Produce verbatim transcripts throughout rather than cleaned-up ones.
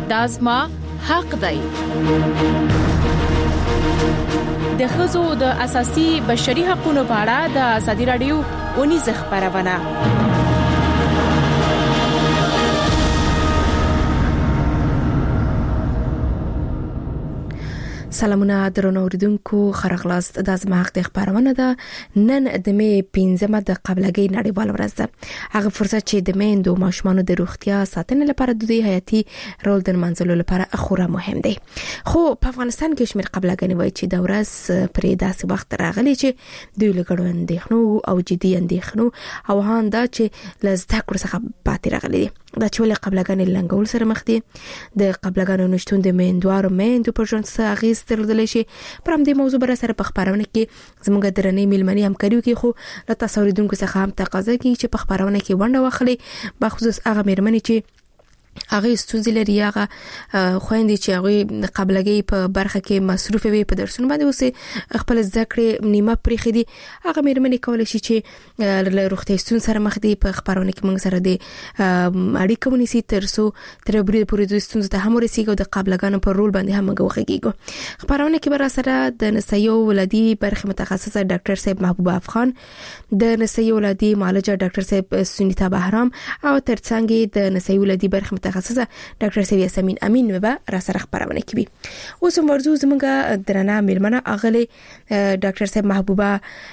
دا زما حق دی. د ښځو د اساسي بشري حقوقو په اړه د ازادي رادیو اونیزه خبرونه. سلامونه درنو اوریدونکو، خرغلاست د ازما حق د خبرونه ده. نن د می پنځمه د قبلګۍ نړیوال ورځ ده. هغه فرصت چې د میندو ماشومانو د روغتیا ساتنې لپاره د دوی حیاتي رول د منځلو لپاره خورا مهم دی. خو په افغانستان کې شمیر قبلګنی وایي چې د ورځ پرې داسې وخت راغلی چې دوی لګړو اندېښنو او جدي اندېښنو او هان دا چې لزده کړو څخه پاتې راغلي دي. دا چې ولې قبلګنی لنګول سره مخ دي، د قبلګانو نشټون د میندوارو میندو په ژوند څخه اغیز ترلدل شي. پر هم د موضوع بر سره په خبرونه کې زموږ درنې میلمنې هم کړیو کې، خو له تصوریدونکو څخه هم تقاضا کوي چې په خبرونه کې ونډه واخلي، بخصوص هغه میرمنې چې هغه ستونزې لري، هغه خويندې چې هغه قبلګۍ په برخه کې مصروف وي، په درسونو باندې اوسې خپل ذکر نیمه پرېخي دي. هغه میرمنې کولای شي چې له روغتي ستونزې سره مخ دي. په خبرونه کې موږ سره د اړیکو ونیسي ترڅو تر بری پورې د ستونزې ته هم ورسیږو، د قبلګانو په رول باندې هم وغږیږو. خبرونه کې بر سره د نسایو ولادي برخه متخصصه ډاکټر صاحب محبوب افغان، د نسایو ولادي معالجه ډاکټر صاحب سنیتا بهرام او ترڅنګ د نسایو ولادي برخه متخصصه ډاکټر صاحب یاسمین امین به را سره خبرونه کوي. اوس هم ورزو زموږ درنه میلمنه اغلی ډاکټر صاحب محبوبه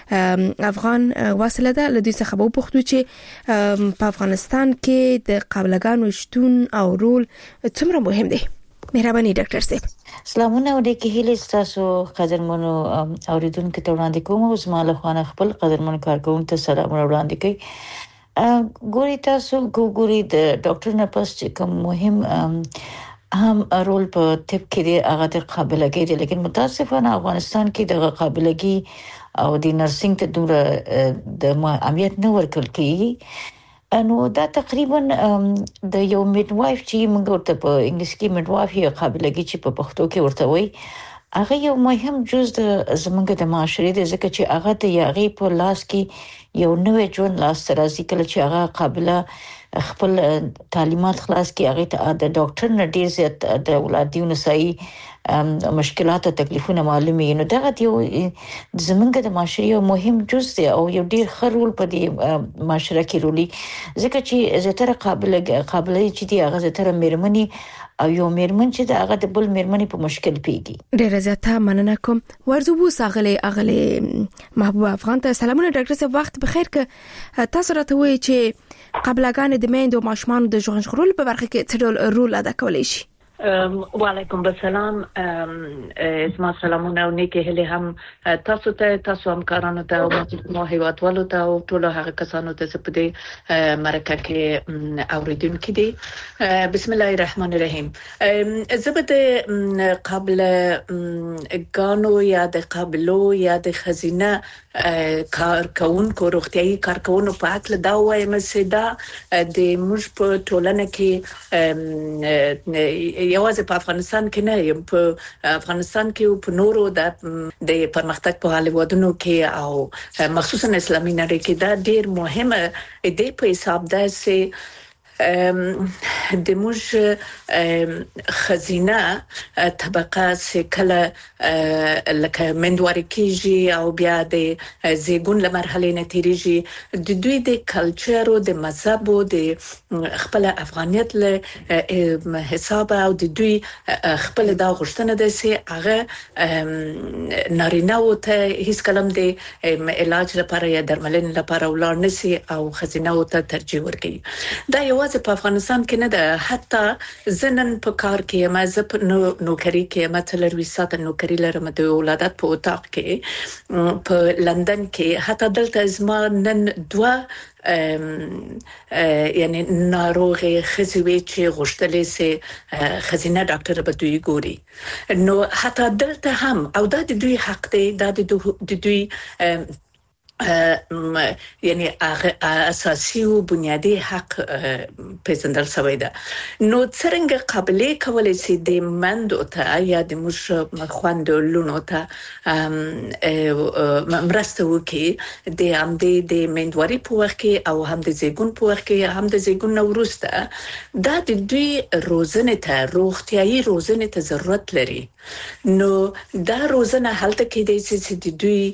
افغان واصله ده. لدې څخه به پوښتو چې په افغانستان کې د قبلګانو شتون او رول څومره مهم دی. مهرباني ډاکټر صاحب. سلامونه ورکه هیله تاسو قدرمنو اوریدونکو ته وړاندې کوم. اوس مال خوانه خپل قدرمن کارکونکو ته سلامونه وړاندې کوي. ګوري تاسو ګوري د ډاکټر نه پس چې کوم مهم هم رول په طب کې دی، هغه د قابلګۍ دی. لیکن متاسفانه افغانستان کې د قابلګۍ او د نرسنګ ته دومره د اهمیت نه ورکړل کیږي. نو دا تقریبا د یو میډ وایف چې موږ ورته په انګلیسي کې میډ وایف یا قابلګۍ چې په پښتو کې ورته وایي، هغه یو مهم جز د زمونږ د معاشرې دی، ځکه چې هغه د یاغي په لاس کې یو نوې ژوند لاس راځي. کله چې هغه قابله خپل تعلیمات خلاص کی، هغه ته د ډاکټر نه ډیر زیات د ولادي نسایي مشکلات او تکلیفونه معلومي. نو دا یو زمونږ د معاشرې یو مهم جز دی او یو ډیر خرول په دې معاشره کې رولي، ځکه چې زیاتره قابله قابلې چې دی هغه زیاتره میرمنې او یو میرمن چې دا هغه د بل میرمنې په مشکل پیږي. ډیره زیاته مننه کوم. ورزو بو ساغله اغله محبوب افغان ته سلامونه ډاکټر صاحب. وخت بخیر که تاسو راته وایي چې قبلګان د میندو او ماشومان د ژوند ژغورل په برخه کې څه ډول رول ادا کولی شي؟ وعلیکم السلام. اسما سلامونه او نیکه هله هم تاسو ته، تاسو هم کارانو ته او مو هیوادوالو ته او ټول هغه کسانو ته چې په دې مرکه کې اوریدونکو دي. بسم الله الرحمن الرحیم. زبده قبل غانو یا د قبلو یا د خزینه کارکونکو روغتيایي کارکونکو په اړه دا وایم چې دا د موږ په ټولنه کې یوازې په افغانستان کې نه، په افغانستان کې او په نورو د د پرمختګ په هیوادونو کې او مخصوصا اسلامي نړۍ کې دا ډیر مهمه دی په حساب ده چې د موږ خزینه طبقه سکله لکه مندواري کیږي او بیا د زیګون لمرحله نه تیریږي، د دوی د کلچر او د مذهب او د خپل افغانیت له حساب او د دوی خپل دا غوښتنه ده چې هغه نارینه او ته هیڅ کلم د علاج لپاره یا درملنې لپاره ولر نشي او خزینه او ته ترجیح ورکړي. دا یو په افغانستان کې نه ده، حتی زنن په کار کې ما زه په نوکری کې مثلا ریسات نوکری لرم د ولادت په اتاق کې په لندن کې، حتی دلته زما نن دوا یعنی ناروغه خزوی چې غوښتلې سي خزینه ډاکټر به دوی ګوري. نو حتی دلته هم او دا د دوی حق دی، دا د دوی یعنی اساسي او بنیادی حق پیژندل شوی ده. نو څنګه قابلیت کولای شي د مندو ته یا د مش خوند لونو ته مرسته وکړي د هم د مندواري په وخت کې او هم د زیګون په وخت کې هم د زیګون وروسته دا د دوی روزنه ته روغتيایي روزنه ته ضرورت لري. نو دا روزنه هلته کې د سې د دوی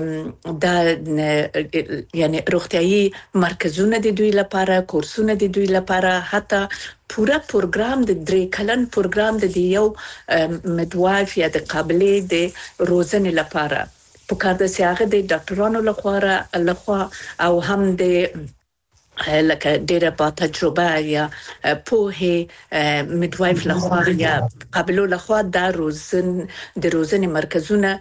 دا یعنی روغتيایي مرکزونه د دوی لپاره کورسونه د دوی لپاره حتی پورا پروګرام د درې کلن پروګرام د یو مدوایف یا د قابلیت د روزنه لپاره په کار د سیاغه د ډاکټرانو لخوا لخوا او هم د لکه ډیره با تجربه یا په مدوایف لخوا یا قابلو لخوا د روزن د روزنې مرکزونه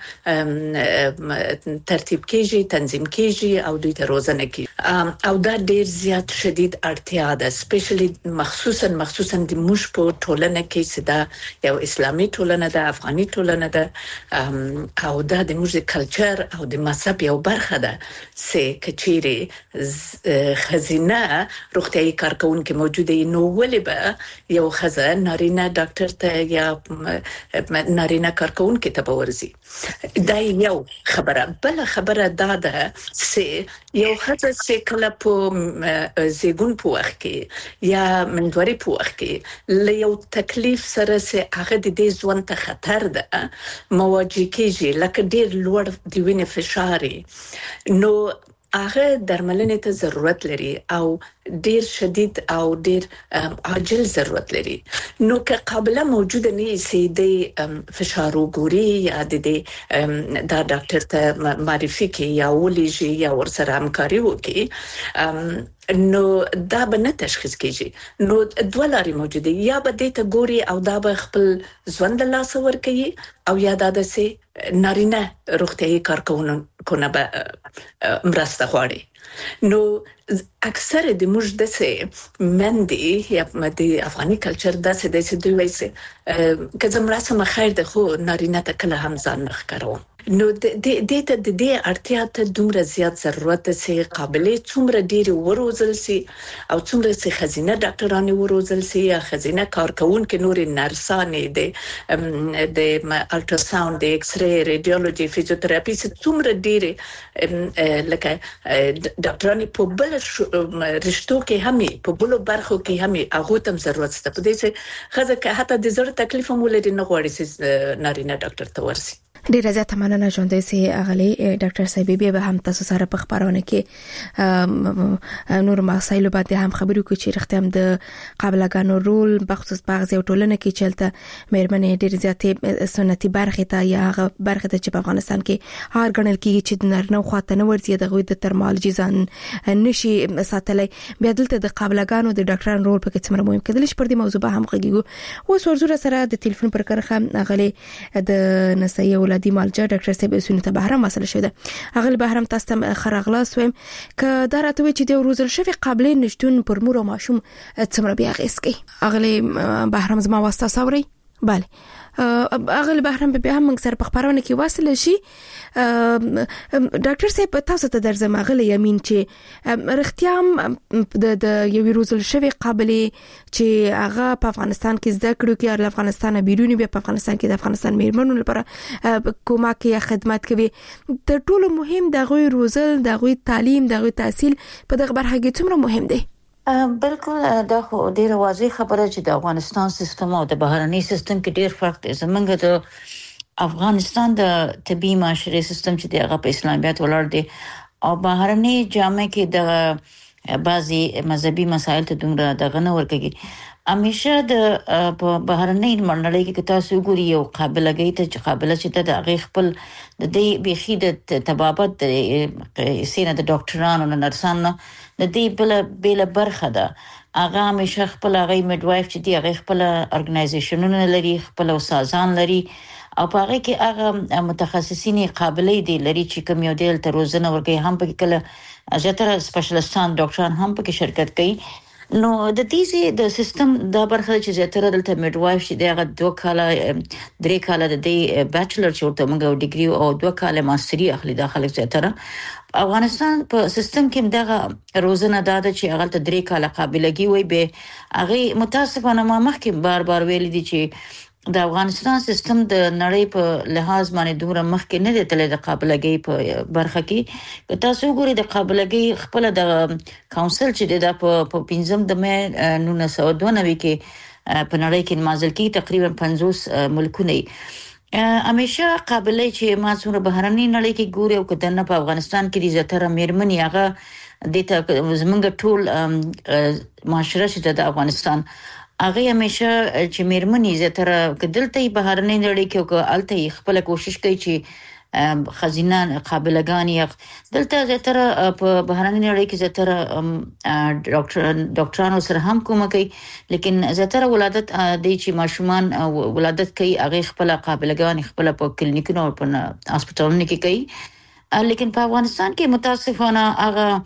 ترتیب کیږي تنظیم کیږي او دوی ته روزنه کیږي او دا ډیر زیات شدید اړتیا ده سپیشلی مخصوصا مخصوصا د موږ په ټولنه کې سدا یو اسلامي ټولنه ده افغاني ټولنه ده او دا د موږ کلچر او د مذهب یو برخه ده چې کچيري خزینه نه روغتيایي کارکونکو موجوده نو ولې به یو خزه نارینه ډاکټر ته یا نارینه کارکونکو ته ورزي دا یو خبره. بل خبره دا ده چې یو خزه چې کله په زیګون په وخت کې یا مندوري په وخت کې له یو تکلیف سره چې هغه د دې ژوند ته خطر ده مواجه کیږي لکه ډیر لوړ دی وینې فشار نو هغه درملنې ته ضرورت لري او ډیر شدید او ډیر عاجل ضرورت لري. نو که قابله موجوده نه سي د فشار وګوري یا د دا ډاکټر ته معرفي کوي یا ولېږي یا ورسره همکاري وکړي نو دا به نه تشخیص کیږي. نو دوه لارې موجوده یا به د ته ګوري او دا به خپل ژوند له لاسه ورکوي او یا دا د سي نارینه روغتيایي کارکونکو نه به مرسته غواړي. نو اکثر د موږ د سه مندي یا د افغاني کلچر د سه د سه دوی وایي که زموږ سم خیر ده خو نارینه ته کله هم ځان نخ کارو. نو د دې ته د دې اړتیا ته دومره زیات ضرورت ده چې قابلیت څومره ډیر وروزل سي او څومره چې خزینه ډاکټرانه وروزل سي یا خزینه کارکونکو نور نرسانه د د الټراساوند د ایکس ری ریډیولوژي فزیوتراپي څومره ډیر لکه ډاکټرانه په بل رشتو کې همي په بل برخو کې همي هغه تم ضرورت شته. په دې چې خزه که حتی د زړه تکلیف هم ولري نه غواړي چې نارینه ډاکټر ته ورسي. ډیره زیاته مننه ژوندۍ سي اغلی ډاکټر صاحب به هم تاسو سره په خبرونه کې نور مسایل باندې هم خبرو کوي چې رښتیا هم د قابلګانو رول بخصوص بعض یو ټولنه کې چلته مېرمنې ډیره زیاتې سنتي برخه ته یا برخه ته چې په افغانستان کې هر ګڼل کېږي چې نرنه خواته نه ورځي د غوي د ترمالوجي ځان نشي ساتلای. بیا دلته د قابلګانو د ډاکټرانو رول په کې څومره مهم کېدل چې پر دې موضوع به هم غږیږو. اوس ورزوره سره د ټلیفون پر کرخه اغلی د نسایي ولادي مالجا ډاکټر صاحب سونه ته بهرام مسله شوه. اغل بهرام تاسو ته خرغلاس ویم ک دا راته چې د روزل شوی قابلیت نشټون پر مور او ماشوم څومره بیا غیس کی. اغل بهرام زما واسطه سوري bale اغل بهرام به هم موږ سره په خبرونه کې واصل شي. ډاکټر صاحب تاسو ته درځم اغل یمین چې رختیام د د یو روزل شوی قابلیت چې هغه په افغانستان کې زده کړو کې او افغانستان بیرونی به په افغانستان کې د افغانستان میرمنو لپاره کومک یا خدمات کوي. د ټولو مهم د غوي روزل د غوي تعلیم د غوي تحصیل په دغه برخه کې څومره مهم دی؟ بالکل دا خو ډیره واضح خبره چې د افغانستان سیستم او د بهرني سیستم کې ډیر فرق دی. زمونږ د افغانستان د طبي معاشري سیستم چې دغه په اسلامیت ولاړ دی او بهرني جامع کې د بعضي مذهبي مسایل ته دومره دغه نه ورکږي. همیشه د بهرني منړۍ کې تاسو ګوري یو قابلیت ته چې قابلیت چې د هغه خپل د دې بيخي د تبابت سینه د ډاکټرانو او نرسانو د دې بل بل برخه ده. هغه همیشه خپل هغه میډوایف چې دی هغه خپل ارګنایزیشنونه لري خپل سازان لري او په هغه کې هغه متخصصین قابلیت دي لري چې کوم یو ډول ته روزنه ورکوي. هم په کله ځتره سپیشلیستان ډاکټران هم په کې شرکت کوي نو د دې د سیستم د برخه چې زیاتره دلته میډوایف شي دغه دوه کاله درې کاله د دې بیچلر چورته موږ ډیګري او دوه کاله ماستری اخلي داخله زیاتره افغانستان په سیستم کې دغه روزنه داده چې هغه ته درې کاله قابلیت وي به هغه متاسفانه ما مخکې بار بار ویل دي چې د افغانستان سیستم د نړۍ په لحاظ باندې دوره مخکې نه دی تللی د قابلیت په برخه کې تاسو ګورئ د قابلیت خپل د کونسل چې د په پنځم د مې نولس سوه دوه نوي کې په نړۍ کې مازل کې تقریبا پنځوس ملکونه همیشه قابلیت چې ما څومره بهرني نړۍ کې ګوري او کدن په افغانستان کې د زیاتره میرمنې هغه د ته زمونږ ټول معاشره چې د افغانستان هغه همیشه چې میرمنې زیاتره کدلته بهرنۍ نړۍ کې او الته خپل کوشش کوي چې خزینه قابلګان یې دلته زیاتره په بهرنۍ نړۍ کې زیاتره ډاکټر ډاکټرانو سره هم کوم کوي لیکن زیاتره ولادت د چې ماشومان ولادت کوي هغه خپل قابلګان خپل په کلینیکونو او په هسپتالونو کې کوي لیکن په افغانستان کې متاسفانه هغه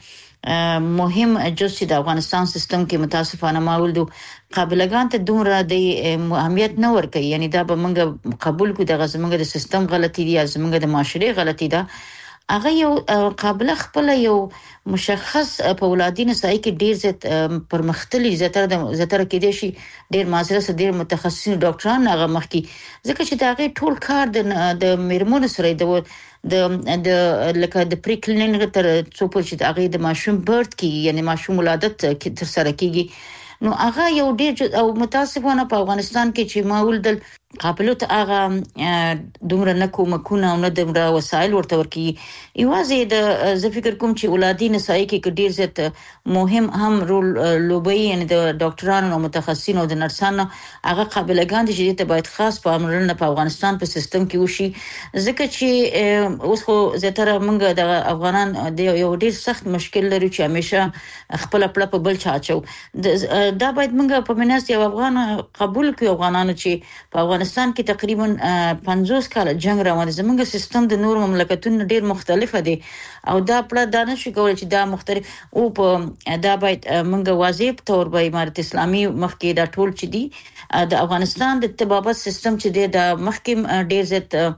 مهم جزء د افغانستان سیستم کې متاسفانه ماولدو قابلګان ته دومره د اهمیت نه ورکوي یعنی دا به موږ قبول کو د غزمنګ د سیستم غلطي دي زموږ د معاشري غلطي ده هغه یو قابل خپل یو مشخص په ولادي نسای کې ډیر زیات پرمختللي زیاتره د زیاتره کې دي شي ډیر معاصره ډیر متخصصین ډاکټران هغه مخکي ځکه چې دا غي ټول کار د د میرمنو سره د د د لکه د پری کلینیک تر څو په چې هغه د ماشوم برت کی یعنی ماشوم ولادت تر سره کیږي نو هغه یو ډیر او متاسفانه په افغانستان کې چې معول د قابلیت هغه دومره نه کومکونه او نه دومره وسایل ورته ورکی ایوازې د زه فکر کوم چې ولادي نسای کې ډیر زیات مهم هم رول لوبي یعنی د ډاکټرانو او متخصصینو او د نرسانو هغه قابلګان دي چې ته باید خاص پاملرنه په افغانستان په سیستم کې وشي ځکه چې اوس خو زیاتره موږ د افغانان د یو ډیر سخت مشکل لري چې همیشه خپل خپل په بل چا چو دا باید موږ په منځ یو افغان قبول کړو افغانانو چې په افغانستان کې تقریبا پنځوس کال جنگ روان دي زموږ سیستم د نور مملکتونو ډیر مختلفه دي او دا پړه دانه شي کولای چې دا مختلف او په دا باید موږ واضح تور به امارت اسلامي مخکې دا ټول چې دي د افغانستان د طبابت سیستم چې د مخکې ډیر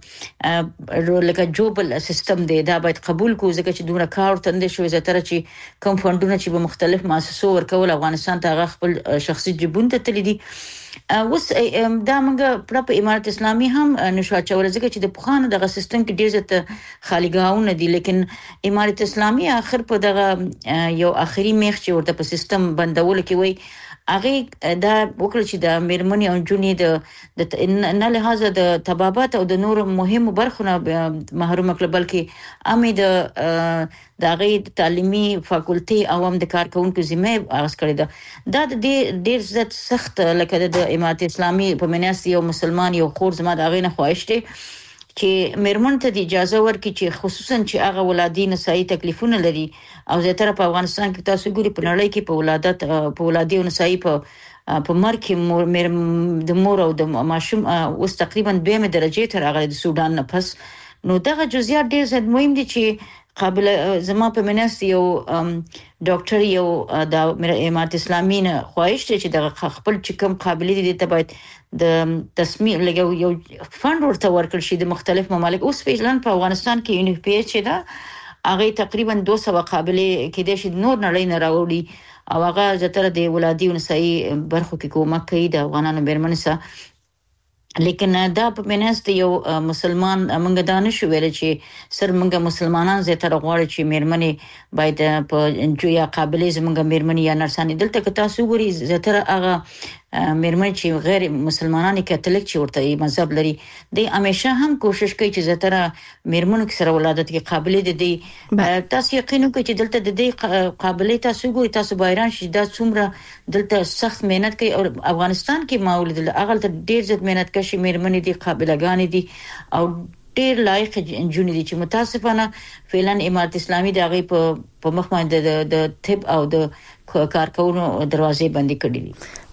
زیات لکه جوبل سیستم دی دا باید قبول کو ځکه چې دومره کار تند شوی زیاتره چې کم فندونه چې په مختلف مؤسسو ورکول افغانستان ته خپل شخصي جبون ته تللی دي اوس دا موږ په امارت اسلامي هم نشو چول ځکه چې د پخوانو دغه سیستم کې ډیر زیات خالیګاونه دي لیکن امارت اسلامي اخر په دغه یو اخري میخ چې ورته په سیستم بندول کې وای هغه دا وکړ چې د میرمنې او جونې د نه لحاظه د طبابت او د نور مهمو برخو محروم کړل بلکې امي د د غي تعلیمي فاکولټي او هم د کارکونکو ذمہ اغاز کړی ده دا د ډیر زیات سخت لکه د امارت اسلامي په مناسب یو مسلمان یو خور زما د غي نه خواهش دي چې میرمن ته اجازه ورکړي چې خصوصا چې هغه ولادي نسایي تکلیفونه لري او زیاتره په افغانستان کې تاسو ګوري په نړۍ کې په ولادت په ولادي نسایي په په مرکه مور د مور او د ماشوم اوس تقریبا دویمه درجه تر هغه د سودان نه پس نو دغه جزئیات ډیر زیات مهم دي چې قابل زما په مناسب یو ډاکټر یو د امارت اسلامي نه خواهش دي چې د خپل چکم قابلیت دي ته باید د تصمیم لګو یو فند ورته ورکړ شي د مختلف ممالک اوس فعلا په افغانستان کې یو پی ایچ دا هغه تقریبا دوه سوه قابلیت کې د شي نور نړۍ نه راوړي او هغه زتر د ولادي نسایي برخو کې کومک کوي د افغانانو بیرمن سره لیکن دا په منځ یو مسلمان موږ دانش ویل چې سر موږ مسلمانان زیاتره غواړي چې میرمنې باید په جویا قابلیت موږ میرمنې یا نرسانې دلته که تاسو ګوري زیاتره هغه میرمن چې غیر مسلمانان کاتولیک چې ورته مذهب لري د همیشه هم کوشش کوي چې زیاتره میرمنو کې سره ولادت کې قابلیت دي تاسو یقین کوئ چې دلته د دې قابلیت تاسو ګوري تاسو بایران شي دا څومره دلته سخت مهنت کوي او افغانستان کې ماولد اغل ته ډیر زیات مهنت کوي میرمنې دي قابلګان دي او ډیر لایق جونې دي چې متاسفانه فعلا امارت اسلامي دغه په په مخ باندې د طب او د کارکونو دروازې بندي کړې دي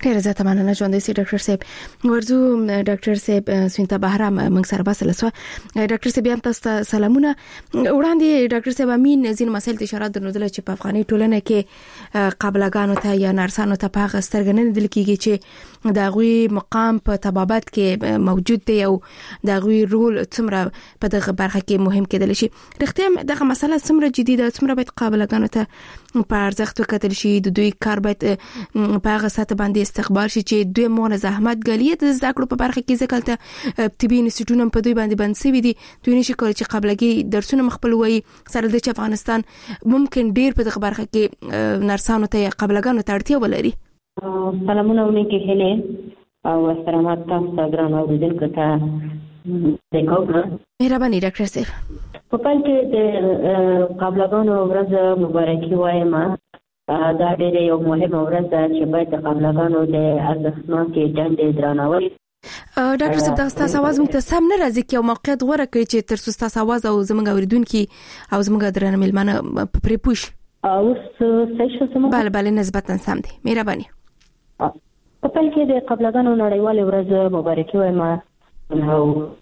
ډیر زه ته مننه ژوندې سي ډاکټر صاحب ورزو ډاکټر صاحب سوینتا بهرام موږ سره باسل سو ډاکټر صاحب هم تاسو ته سلامونه وړاندې ډاکټر صاحب امین زین مسایل ته اشاره درلودل چې په افغاني ټولنه کې قابلګانو ته یا نرسانو ته په غسترګنن دل کېږي چې د غوي مقام په طبابت کې موجود دی او د غوي رول څومره په دغه برخه کې مهم کېدل شي رښتیا دغه مسله څومره جدي ده څومره باید قابلګانو ته په ارزښت وکتل شي د دوی کار باید په هغه ساته باندې استقبال شي چې دوی مون زحمت غلیت د ذکر په برخه کې ځکلته طبي انستیټیوټونه په دوی باندې باندې سوي دي دوی نشي کولای چې قبلګي درسونه مخبل وي سره د افغانستان ممکن ډیر په دغه برخه کې نرسانو ته قبلګانو ته اړتیا ولري. سلامونه ونکي هله او احترامات تاسو ګران اوریدونکو ته دغه مهرباني ډاکټر صاحب په پای کې د قبلګانو ورځ مبارکي وایم. دا ډېر یو مهمه ورځ ده چې باید د قابلګانو د ارزښتناکې دندې درناوی. ډاکټر صاحب دا تاسو आवाज موږ ته سم نه راځي چې موقعیت غوړه کوي چې تر څو تاسو आवाज او زموږ اوریدونکو او زموږ درنه ملمنه پرې پوښ. او څه څه بله بله نسبتا سم دي مهرباني. په پای کې د قابلګانو نړیوال ورځ مبارکي وایم. او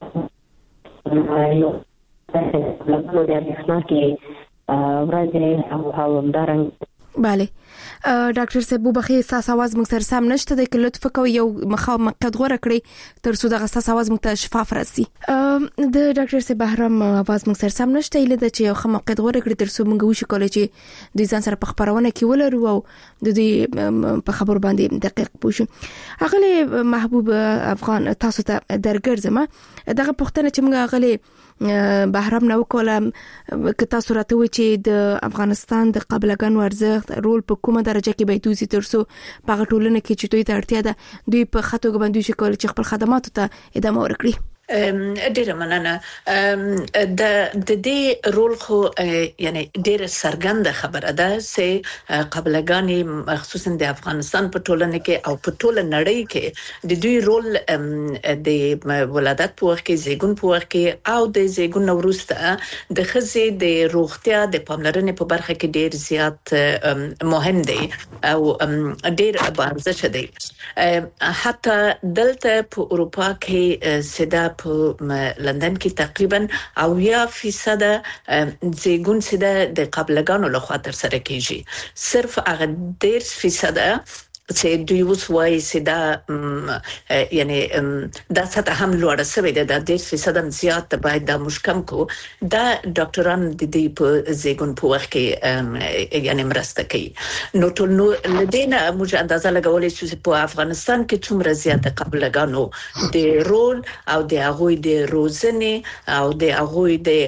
یو قابلګانو د ارزښتناکې ورځ او همدارنګه بله ډاکټر صاحب بخیر تاسو आवाज موږ سره سم نشته د لطف کوي یو مخاطب غوړه کړی تر څو دغه تاسو आवाज موږ ته شفاف راسي. د ډاکټر صاحب بهرام आवाज موږ سره سم نشته اله د چې یو مخاطب غوړه کړی تر څو موږ وشو کولای چې د ځان سره په خبرونه کې ولرو او د دې په خبر باندې دقیق پوښو. اغله محبوب افغان تاسو ته درګرځم دغه پوښتنه چې موږ اغله بهرام نو کولم که تاسو راته و چې د افغانستان د قابلګانو ارزښت رول په کومه درجه کې باید وزي تر څو په ټولنه کې چې دوی ته اړتیا ده دوی په خاطر باندې شي کول چې خپل خدماتو ته ادامه ورکړي. ډیره مننه. د د دې رول خو یعنی ډیره سرګند خبره ده چې قبلګانی خصوصا د افغانستان په ټولنه کې او په ټوله نړۍ کې د دوی رول د ولادت په وخت کې زیګون په وخت کې او د زیګون وروسته د خزې د روغتیا د پاملرنې په برخه کې ډیر زیات مهم دی او ډیر ارزښت دی. حتی دلته په اروپا کې سده په لندن کې تقریبا اویا فیصد زیګون سده د قبلګانو لخوا تر سره کیږي. صرف هغه ډیر فیصد چې دوی وسوي سده یعنی دا سطح هم لوړه شوې ده د ډیر فیصد هم زیات باید د مشکم کو دا ډاکټران د دې په زیګون په وخت کې یعنی مرسته کوي. نو ټول نو لدينا موږ اندازه لګولې چې په افغانستان کې څومره زیات قبلګانو د رول او د هغوی د روزنې او د هغوی د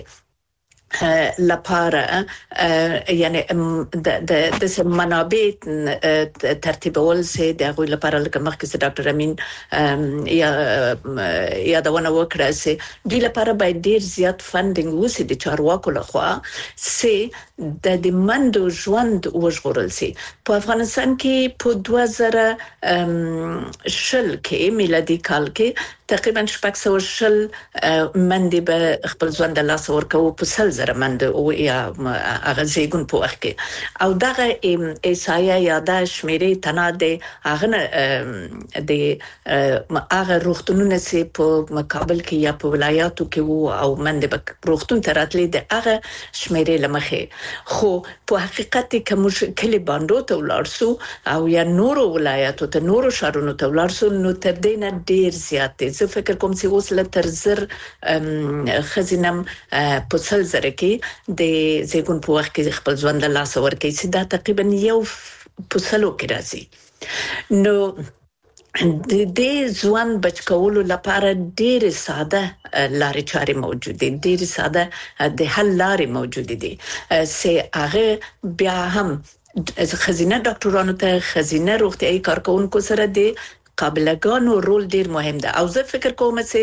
لپاره یعنی د د د منابع ترتیبول سي د غوي لپاره لکه مخکې چې ډاکټر امین یا یا دا ونه وکړه سي د لپاره باید ډیر زیات فندینګ وسی د چارواکو لخوا سي د د مندو ژوند وژغورل سي. په افغانستان کې په دوه زره شل کې میلادي کال کې تقریبا شپږ سوه شل مندې به خپل ژوند د لاس ورکو په سل زره مند او یا هغه زیګون په وخت کې او دغه ایسایا یا د شمیرې تناده هغه د هغه روغتونونه سي په مقابل کې یا په ولایاتو کې وو او مند به روغتون تراتلې د هغه شمیرې لمخه خو په حقیقت کې کوم کلی باندې ته ولارسو او یا نورو ولایاتو ته نورو شهرونو ته ولارسو نو تر دې نه ډیر زیات دي. زه فکر کوم چې اوس له تر زر خزینم په سل زره کې د زیګون په وخت کې خپل ژوند له لاس ورکړي چې دا تقریبا یو په سلو کې راځي. نو د دې ځوان بچ کولو لپاره ډېر ساده لارې چارې موجود دي ډېر ساده د حل لارې موجود دي چې هغه بیا هم خزینه ډاکټرانو ته خزینه روغتیايي کارکونکو سره د قابلګانو رول ډیر مهم ده او زه فکر کوم چې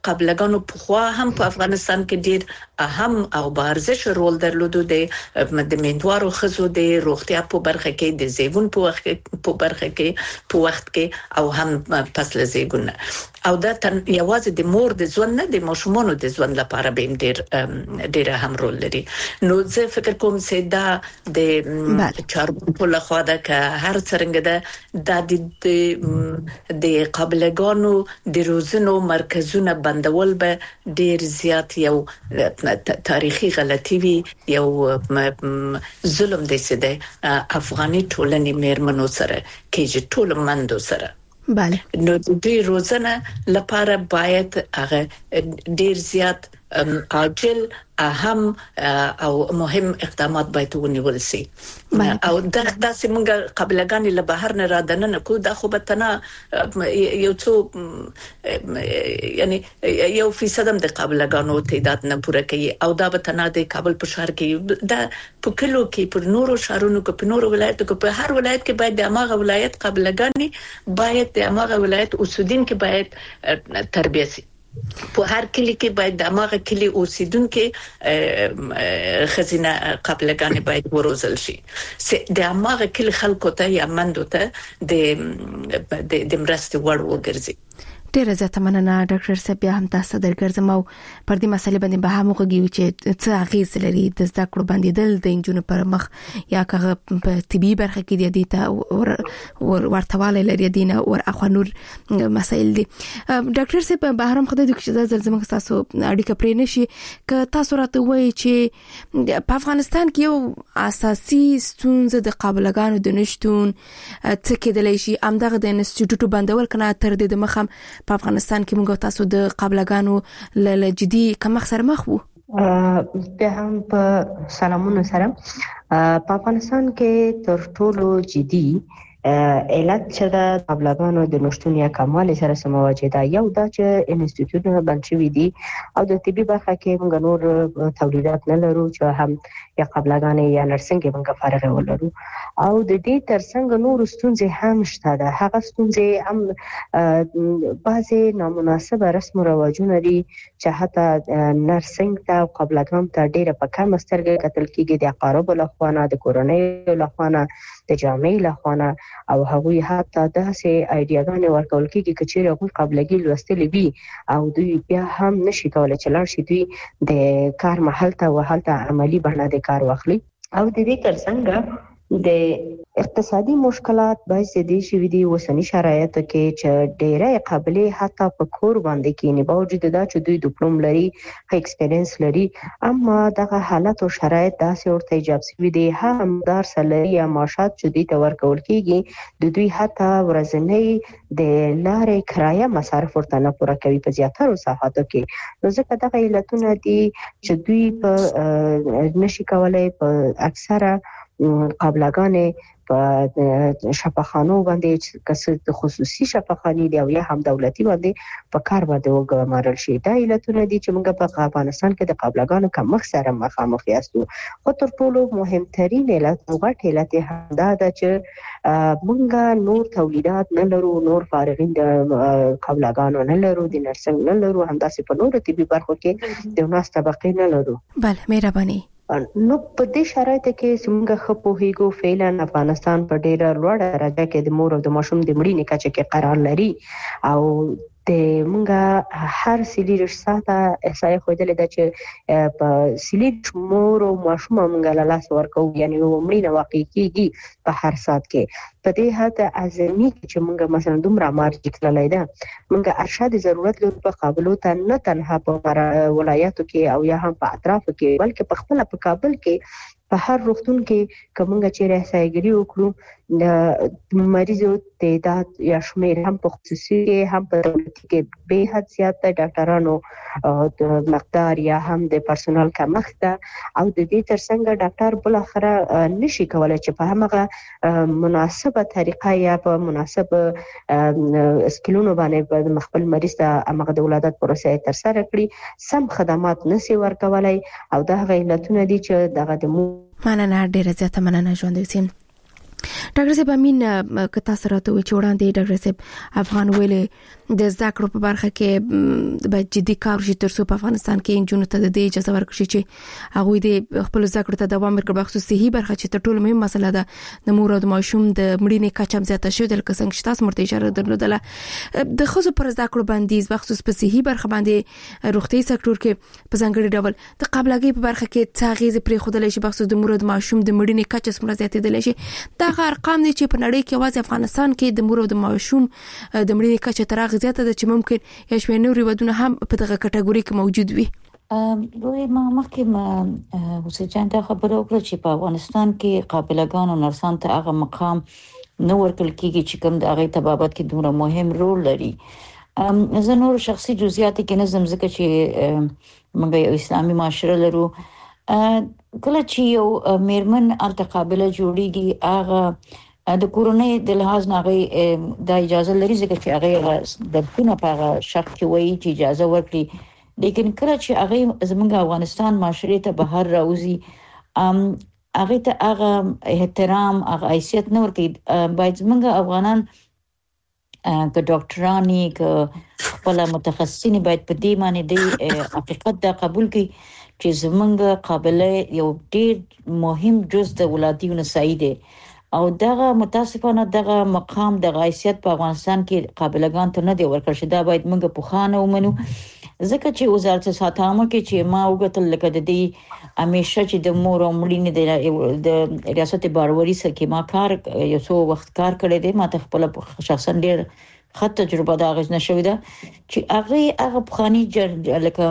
قبلګانو په خوا هم په افغانستان کې ډیر اهم او بارزش رول درلود د د میندوارو خزو د روغتیا په برخه کې د زیږون په وخت په برخه کې په وخت کې او هم پس له زیږون او دا تن یوازې د مور د ژوند نه د ماشومانو د ژوند لپاره به ډیر ډیر اهم رول لري. نو زه فکر کوم چې دا د چارواکو لخوا د هر څنګه ده د د قبلګانو د روزنو مرکزونه بندول به ډیر زیات یو تاریخي غلطي وي، یو ظلم دی چې د افغاني ټولنې مېرمنو سره کې ټول مندو سره. بله. نو د دوی روزنه لپاره باید هغه ډیر زیات عاجل اهم او مهم اقدامات باید ونیول شي. او دا داسې موږ قبلګان له بهر نه را دننه کو دا خو به تنه یو څو یعنی یو فیصد هم د قبلګانو تعداد نه پوره کوي او دا به تنه د کابل په شهر کې دا په کلو کې پر نورو شهرونو کې په نورو ولایتو کې په هر ولایت کې باید د اماغه ولایت قبلګانی باید د اماغه ولایت اوسیدونکو باید تربیه شي. په هر کلی کې باید د اماغه کلی اوسیدونکو خزینه قبلګانی باید وروزل شي. د اماغه کلی خلکو ته یا مندو ته د د مرستې وړ وګرځي. ډیره زیاته مننه ډاکټر صاحب، بیا هم تاسو درګرځم او پر دې مسلې باندې به هم وغږیو چې څه اغیز لري د زده کړو باندې دل د انجونو پر مخ یا کغه په طبي برخه کې د دې ته ورتواله لري دینه او اخوانور مسائل دي. ډاکټر صاحب به هم خدای دې چې زلزمه تاسو اړیکه پرې نشي که تاسو راته وایي چې په افغانستان کې یو اساسي ستونزه د قابلګانو د نشټون څه کېدلی شي امدغه د انسټیټیوټ بندول کنه تر دې د مخم په افغانستان کې موږ تاسو د قبلګانو ل جدي کمخ سره مخ وو. به هم په سلامونو سره په افغانستان کې تر ټولو جدي علت چې د قبلګانو د نشټون یا کمال سره سمواجه ده یو دا چې انسټیټیوټونه بند شوي دي او د طبي برخه کې موږ نور تولیدات نه لرو چې هم یا قبلګانې یا نرسنګ موږ فارغ ولرو او د دې ترڅنګ نور ستونزې هم شته. ده هغه ستونزې هم بعضې نامناسبه رسم او رواجونه دي چې حتی نرسنګ ته او قبلګان ته ډېره په کمه سترګه کتل کېږي د اقاربو لخوا نه، د کورنیو لخوا نه، د جامعې لخوا نه او هغوی حتی داسې ایډیاګانې ورکول کېږي چې چیرې هغوی قبلګي لوستلې وي او دوی بیا هم نشي کولی چې لاړ شي دوی د کار محل ته او هلته عملي بڼه د کار واخلي. او د دې ترڅنګ د اقتصادي مشکلات باعث دي شوي دي اوسني شرایطو کې چې ډېرې قابلې حتی په کور باندې کېني باوجود دا چې دوی ډیپلوم لري، ایکسپیرینس لري، اما دغه حالت او شرایط داسې ورته ایجاب شوي دي هم دار سلري یا معاشات چې دوی ته ورکول کېږي د دوی حتی ورځنی د لارې کرایه مصارف ورته نه پوره کوي په زیاترو ساحاتو کې. نو ځکه دغه علتونه دي چې دوی په نشي کولای په اکثره قبلګانې په شفاخانو باندې چې خصوصي شفاخانې دی او یا هم دولتي باندې په کار باندې وګمارل شي. دا علتونه دي چې موږ په افغانستان کې د قبلګانو کمښت سره مخامخ یاستو. خو تر ټولو مهمترین علت او غټ علت دا ده چې موږ نور تولیدات نه لرو، نور فارغین د قبلګانو نه لرو، د نرسنګ نه لرو، همداسې په نورو طبي برخو کې د ناس طبقې نه لرو. بله مهرباني. نو په دې شرایطو کې څنګه خپوهیګو فعلا افغانستان په ډیره لوړه درجه کې د مور او د ماشوم د مړینې کچه کې قرار لري او د مونږه هر سلی رساته احصایه خویدلې ده چې په سلی مور او ماشوم مونږه له لاس ورکو یعنی مړینه واقع کیږي په هر سات کې. په دې حد اعظمي چې مونږه مثلا دومره مارج کړلای ده مونږه ارشاد ضرورت لري په قابلو ته نه تنها په ولایتو کې او یا هم په اطرافو کې بلکې په خپل په کابل کې په هر روغتون کې کومه چې راځيګري وکړو د مریضو تعداد یا شمیر هم په خصوصي هم په دولتي کې به حد زیات ډاکټرانو د مقدار یا هم د پرسونل کمښت او د دې ترڅنګ ډاکټر بل اخره نشي کولای چې په هغه مناسبه طریقه یا په مناسب سکلونو باندې خپل مریض ته هغه د ولادت پروسه تر سره کړي، سم خدمات نشي ورکولای او دا غیلتونه دي چې دغه د مننه ډیره زیاته مننه ژوند وسیم. ډاکټر صاحب امین کتا سره ته چې وړاندې ډاکټر صاحب افغان ویلې د ذکر په برخه کې د جدي کار شي تر څو په افغانستان کې جنونو ته د اجازه ورکړي چې هغه د خپل ذکر ته دوام ورکړي. بخصوص صحي برخه چې تر ټولو مهمه مسله ده د مور او د ماشوم د مړینې کچه زیاته شوې د څنګه چې تاسو مرته اشاره درلودله د خصوص پر ذکر باندې بخصوص په صحي برخه باندې روغتي سکتور کې په ځانګړي ډول د قابلګۍ په برخه کې څه غیزه پرې خودل شي بخصوص د مور او د ماشوم د مړینې کچه څومره زیاتېدل شي. دا ارقام دي چې په نړۍ کې واځي افغانستان کې د مور او د ماشوم د مړینې کچه تر هغه زیاته ده چې ممکن یا شوي نوري ودونه هم په دغه کټګوري کې موجود وي. دوی ما مخکې ما حسین ته خبرو وکړه چې په افغانستان کې قابلګان او نرسان ته هغه مقام نو ورکل کیږي چې کوم د هغه تبابت کې دومره مهم رول لري. زه نور شخصي جزئیات کې نظم ځکه چې موږ یو اسلامي معاشره لرو. کله چې یو میرمن الته قابله جوړیږي هغه د کورونی د لحاظ نه غي د اجازه لري ځکه چې هغه د خونه په هغه شخص کې وایي چې اجازه ورکړي. لیکن کله چې هغه زموږ افغانستان معاشره ته بهر راوځي هغه ته هغه احترام هغه حیثیت نه ورکړي. باید زموږ افغانان که ډاکټرانی که خپل متخصصین باید په دې معنی د حقیقت دا قبول کړي چې زمونږ قابلیت یو ډیر مهم جز د ولادي نسائی دی او دغه متاسفانه دغه مقام د حیثیت په افغانستان کې قابلګان ته نه دی ورکړل شوی. دا باید موږ په خانه ومنو ځکه چې وزارت صحت عامه کې چې ما وګټل لکه د دې همیشه چې د مور او مړینې د ریاست باروری سره کې ما کار یو څو وخت کار کړی دی. ما ته خپل شخصا ډیر خط تجربه دا غږ نشوي ده چې هغه هغه بخاني لکه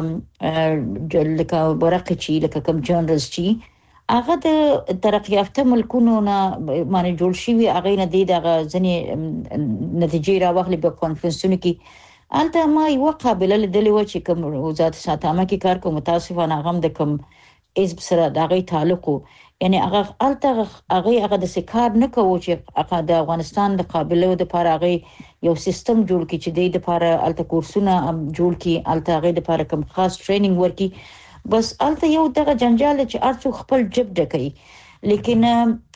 لکه ورقه چی لکه کوم جنرالز چی هغه د ترقی یافته ملکونو نه معنی جوړ شي هغه نه دی دغه ځنی نتیجې راوخلي په کانفرنسونو کې. البته ما یو قابل لیدل و چې کوم وزارت صحت عامه کې کار کوم متاسفانه هغه د کوم حزب سره دغه تعلق یعنی هغه الته هغه هغه د سکار نه کوي چې هغه د افغانستان د قابلیت لپاره هغه یو سیستم جوړ کړي چې د لپاره الته کورسونه جوړ کړي الته هغه د لپاره کوم خاص ټریننګ ورکړي. بس الته یو دغه جنجال چې ارڅو خپل جب ډکې. لیکن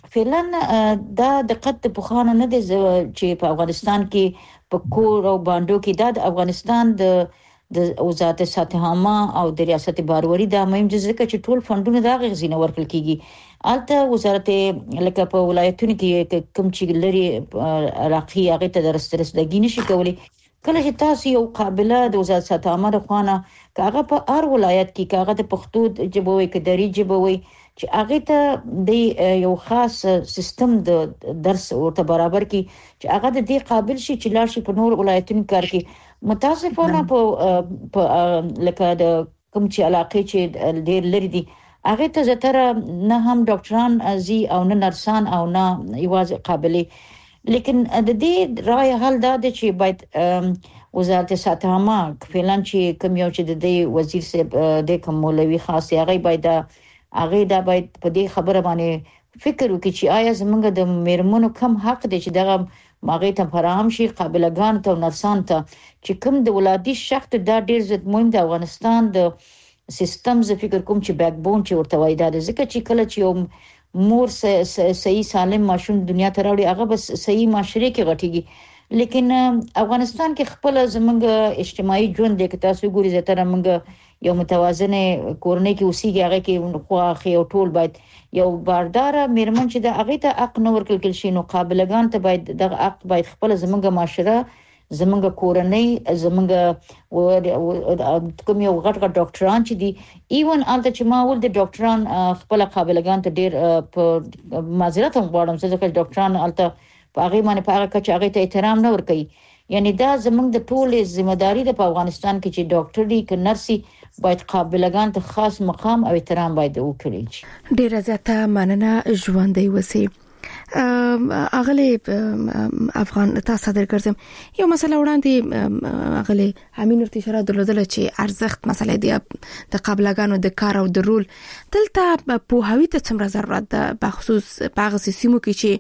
فعلا دا د قد په خانه نه دي چې په افغانستان کې په کور او باندو کې د افغانستان د د وزارت صحت عامه او د ریاست باروری دا مهم ځکه چې ټول فندونه دا غزینه ورکل کیږي. البته وزارت لکه په ولایتونو کې کوم چې لري علاقې هغه ته درسترسدګی نشي کولی. کله چې تاسو یو قابله د وزارت صحت عامه رخوانه کاغه په هر ولایت کې کاغه د پښتو جبوي کې دری جبوي چې هغه ته د یو خاص سیستم د درس ورته برابر کی چې هغه د دې قابل شي چې لار شي په نور ولایتونو کار کوي. متاسفانه په لکه د کوم چې علاقې چې ډېر لري دي هغه ته زتره نه هم ډاکټران ازي او نه نرسان او نه یوازې قابلیت. لیکن د دې رای حل دا دی چې باید وزارت صحت عامه فعلا چې کوم یو چې د دې وزیر صاحب د کوم مولوي خاص هغه باید هغه دا باید په دې خبره باندې فکر وکړي چې آیا زمونږ د میرمنو کم حق دی چې دغه ماغه ته فراهم شي قابلګان ته نرسان ته چې کوم د ولادي شخص دا ډیر زیات مهم د افغانستان د سیستم ز فکر کوم چې بیک بون چې ورته وای دا ځکه چې کله چې یو مور صحیح سالم ماشوم دنیا ته راوړي هغه بس صحیح معاشره کې غټيږي. لیکن افغانستان کې خپل زمونږ اجتماعي ژوند د تاسو ګوري زتره موږ یو متوازنه کورنۍ کې اوسېږي هغه کې خواخي او ټول باید یو باردار میرمن چې د هغه ته حق نور کول شي نو قابلګان ته باید د حق باید خپل زمونږ معاشره زمونږ کورنۍ زمونږ کوم یو غټ غټ ډاکټران چې دي ایون الته چې ما ول د ډاکټران خپل قابلګان ته ډیر په معذرت هم غواړم چې ډاکټران الته په هغه باندې په هغه چې هغه ته احترام نه ورکوي. یعنی دا زمونږ د ټولې ځمېداري د په افغانستان کې چې ډاکټر دي ک نرسي باید قابلګان ته خاص مقام او احترام باید وکړي. ډیر زیاته مننه ژوندۍ وسی. اغلی افغان تاسو درګرځم یو مسله وړاندې اغلی امین ورته اشاره درلودله چې ارزښت مسله دی د قابلګانو د کار او د رول دلته په هوی ته څومره ضرورت ده بخصوص په هغه سیمو کې چې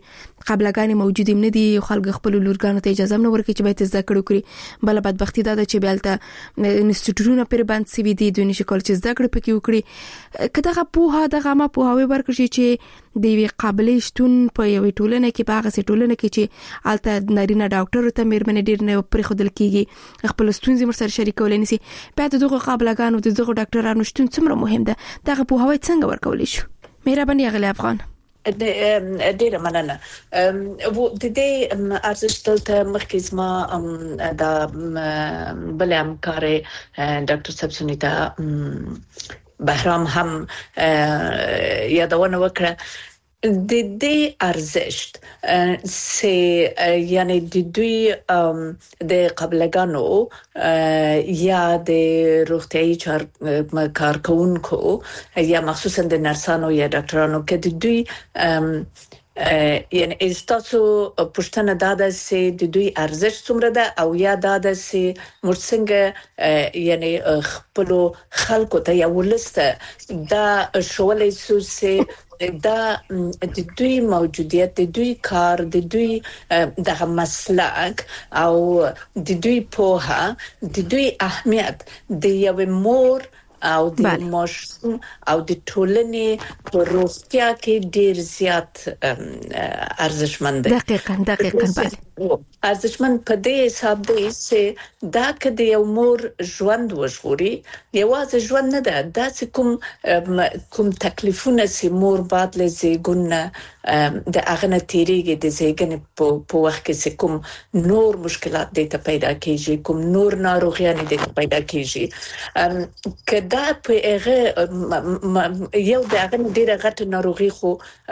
قبلګانې موجود نه دي، خلک خپل لورګانو ته اجازه نه ورکړي چې باید زده کړو کړي. بل بدبختی دا ده چې بیلته انسټیټیوټونه پر باندې سی وی دي دوی نشي کول چې زده کړې پکې وکړي. کله په دغه ما په هوی ورکړي چې د وی قابلیت شتون په یوې ټولنه کې په هغه سي ټولنه کې چې الته نارینه ډاکټر ته مېرمنې ډیر نه پرې خودل کیږي خپل ستونزې مر سره شریکول نه سي. په دغه قابلګانو د دغه ډاکټرانو شتون څومره مهم ده، دغه په هوی څنګه ورکول شي؟ مهرباني غلی افغان. ډیره مننه. و د دې ارزښت ته مخکې ما د بل همکار ډاکټر صاحب سنیتا بهرام هم یادونه وکړه. د دې ارزښت سه یعنی د دوی د قبلګانو یا د روغتيایي کارکونکو یا مخصوصا د نرسانو یا ډاکټرانو کې د دوی یعنی استاسو پښتنه داده سه د دوی ارزښت څومره ده او یا داده سه مرڅنګ یعنی خپل خلکو ته یو لسته دا شولې سوسه دا د دوی موجودیت، د دوی کار، د دوی د مسلک او د دوی پوهه، د دوی اهمیت د یو مور او د ماشوم او د ټولنې په روغتیا کې ډیر زیات ارزښتمن دی. دقیقاً دقیقاً بله ارزښتمن په دې حساب دی چې دا کده یو مور ژوند وژغوري، یوازې ژوند نه ده، دا کوم کوم تکلیفونه سي مور بعد له زیګون د اغنه تیریږي د زیګن په وخت کې کوم نور مشکلات دي ته پیدا کیږي، کوم نور ناروغیان دي ته پیدا کیږي. کدا په هغه یو د اغنه ډیره غټه ناروغي خو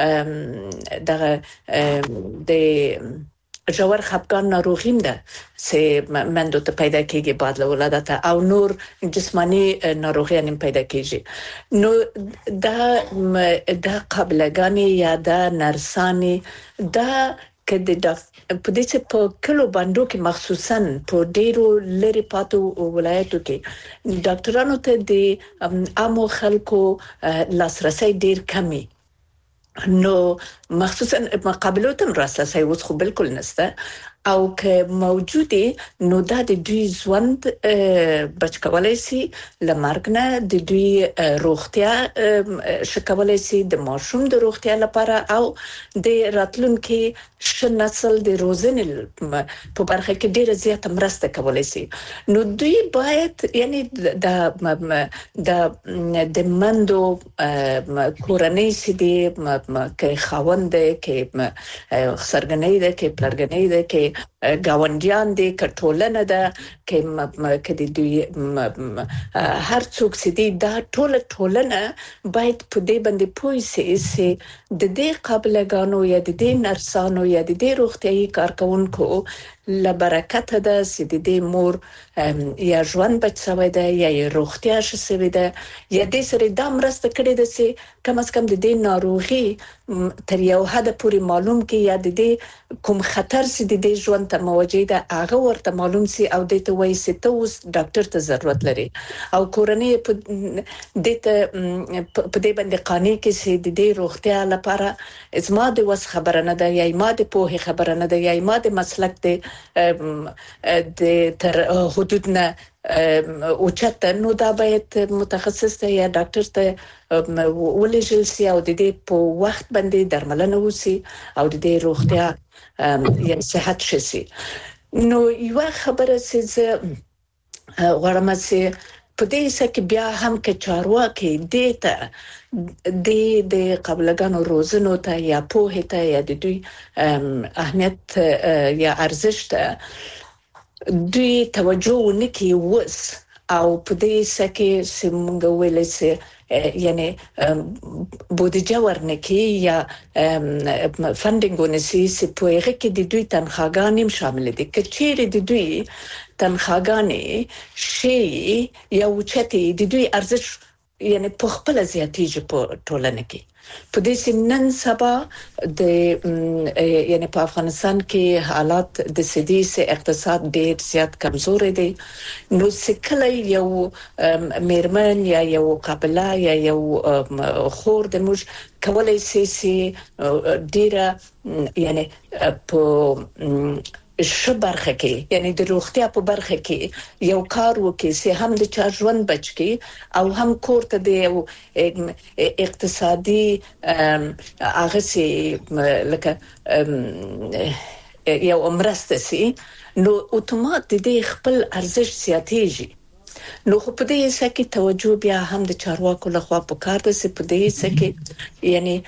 دغه د جوار خپګان ناروغیم ده سه مندو ته پیدا کیږي بعد له ولادت او نور جسمانی ناروغیان پیدا کیږي. نو دا دا قبلګانی یا دا نرسانی دا کله د په دې په کلو باندې کې مخصوصا په ډیرو لری پاتو ولایتو کې ډاکټرانو ته د عامو خلکو لاسرسي ډیر کمی، نو مخصوصا مقابلاتم راسلسي اوس خو بالکل نشته او که موجودي نو دا د دوی ژوند بچ کولای شي لمرګ نه، د دوی روغتیا شکولای شي، د ماشوم د روغتیا لپاره او د راتلونکي ش نسل د روزنې په برخه کې ډیره زیاته مرسته کولای شي. نو دوی باید یعنی د د د مندو کورنۍ سي دي کې خاوند کې سرګنۍ ده کې پلرګنۍ ده کې گاونډیان دي کټولنه ده کې کدي دوی هر څوک سي دي دا ټول ټولنه باید په دې باندې پوي سي سي د دې قابلګانو یا د دې نرسانو یا د دې روغتيایي کارکونکو لبرکت ده چې د دې مور یا ژوند بچ شوی ده یا روغتیا شوی ده یا د سره د مرسته کړې ده چې کم از کم د دې ناروغي تر یو حد پورې معلوم کې یا د دې کوم خطر چې د دې ژوند ته موجوده ده هغه ورته معلوم سي او د ته وایي چې ته اوس ډاکټر ته ضرورت لري او کورنۍ په دې ته په دې باندې قانې کې چې د دې روغتیا لپاره ازما د وس خبره نه ده یا ما د پوهه خبره نه ده یا ما د مسلک د د تر حدود نه اوچت، نو دا باید متخصص ته یا ډاکټر ته ولېږل سي او د دې په وخت باندې درملنه وسی او د دې روغتیا یا صحت شي. نو یو خبره چې غواړم چې په دې سکه بیا هم کې چارواکي دیته د د قبلګانو روزنو ته یا پوهه ته یا د دوی اهمیت یا ارزښت دوی توجه ونکي وس او په دې سکه سیمونګ ویلې سي یعنی بودجه ورنکي یا فندینګ ونسي سي په هغه کې د دوی تنخواګانې شامل دي. کچېره د دوی تنخواګانې شي یا وچتي د دوی ارزښت یعنی په خپل زیاتېږي په ټولنه کې. په دې سنن سبا د یعنی په افغانستان کې حالات د سدي سه اقتصاد ډېر زیات کمزور دي نو سکله یو میرمن یا یو قابله یا یو خور د موږ کولای شي ډیره یعنی په شبرخه کې یعنی د روغتیا په برخه کې یو کار وکړي چې هم د چا ژوند بچ کی او هم کور ته د اقتصادي هغه سي لکه یو مرسته سي نو اتومات د خپل ارزښت زیاتېږي نو خو په دې سکه توجه بیا هم د چارواکو لخوا په کار ده چې په دې سکه یعنی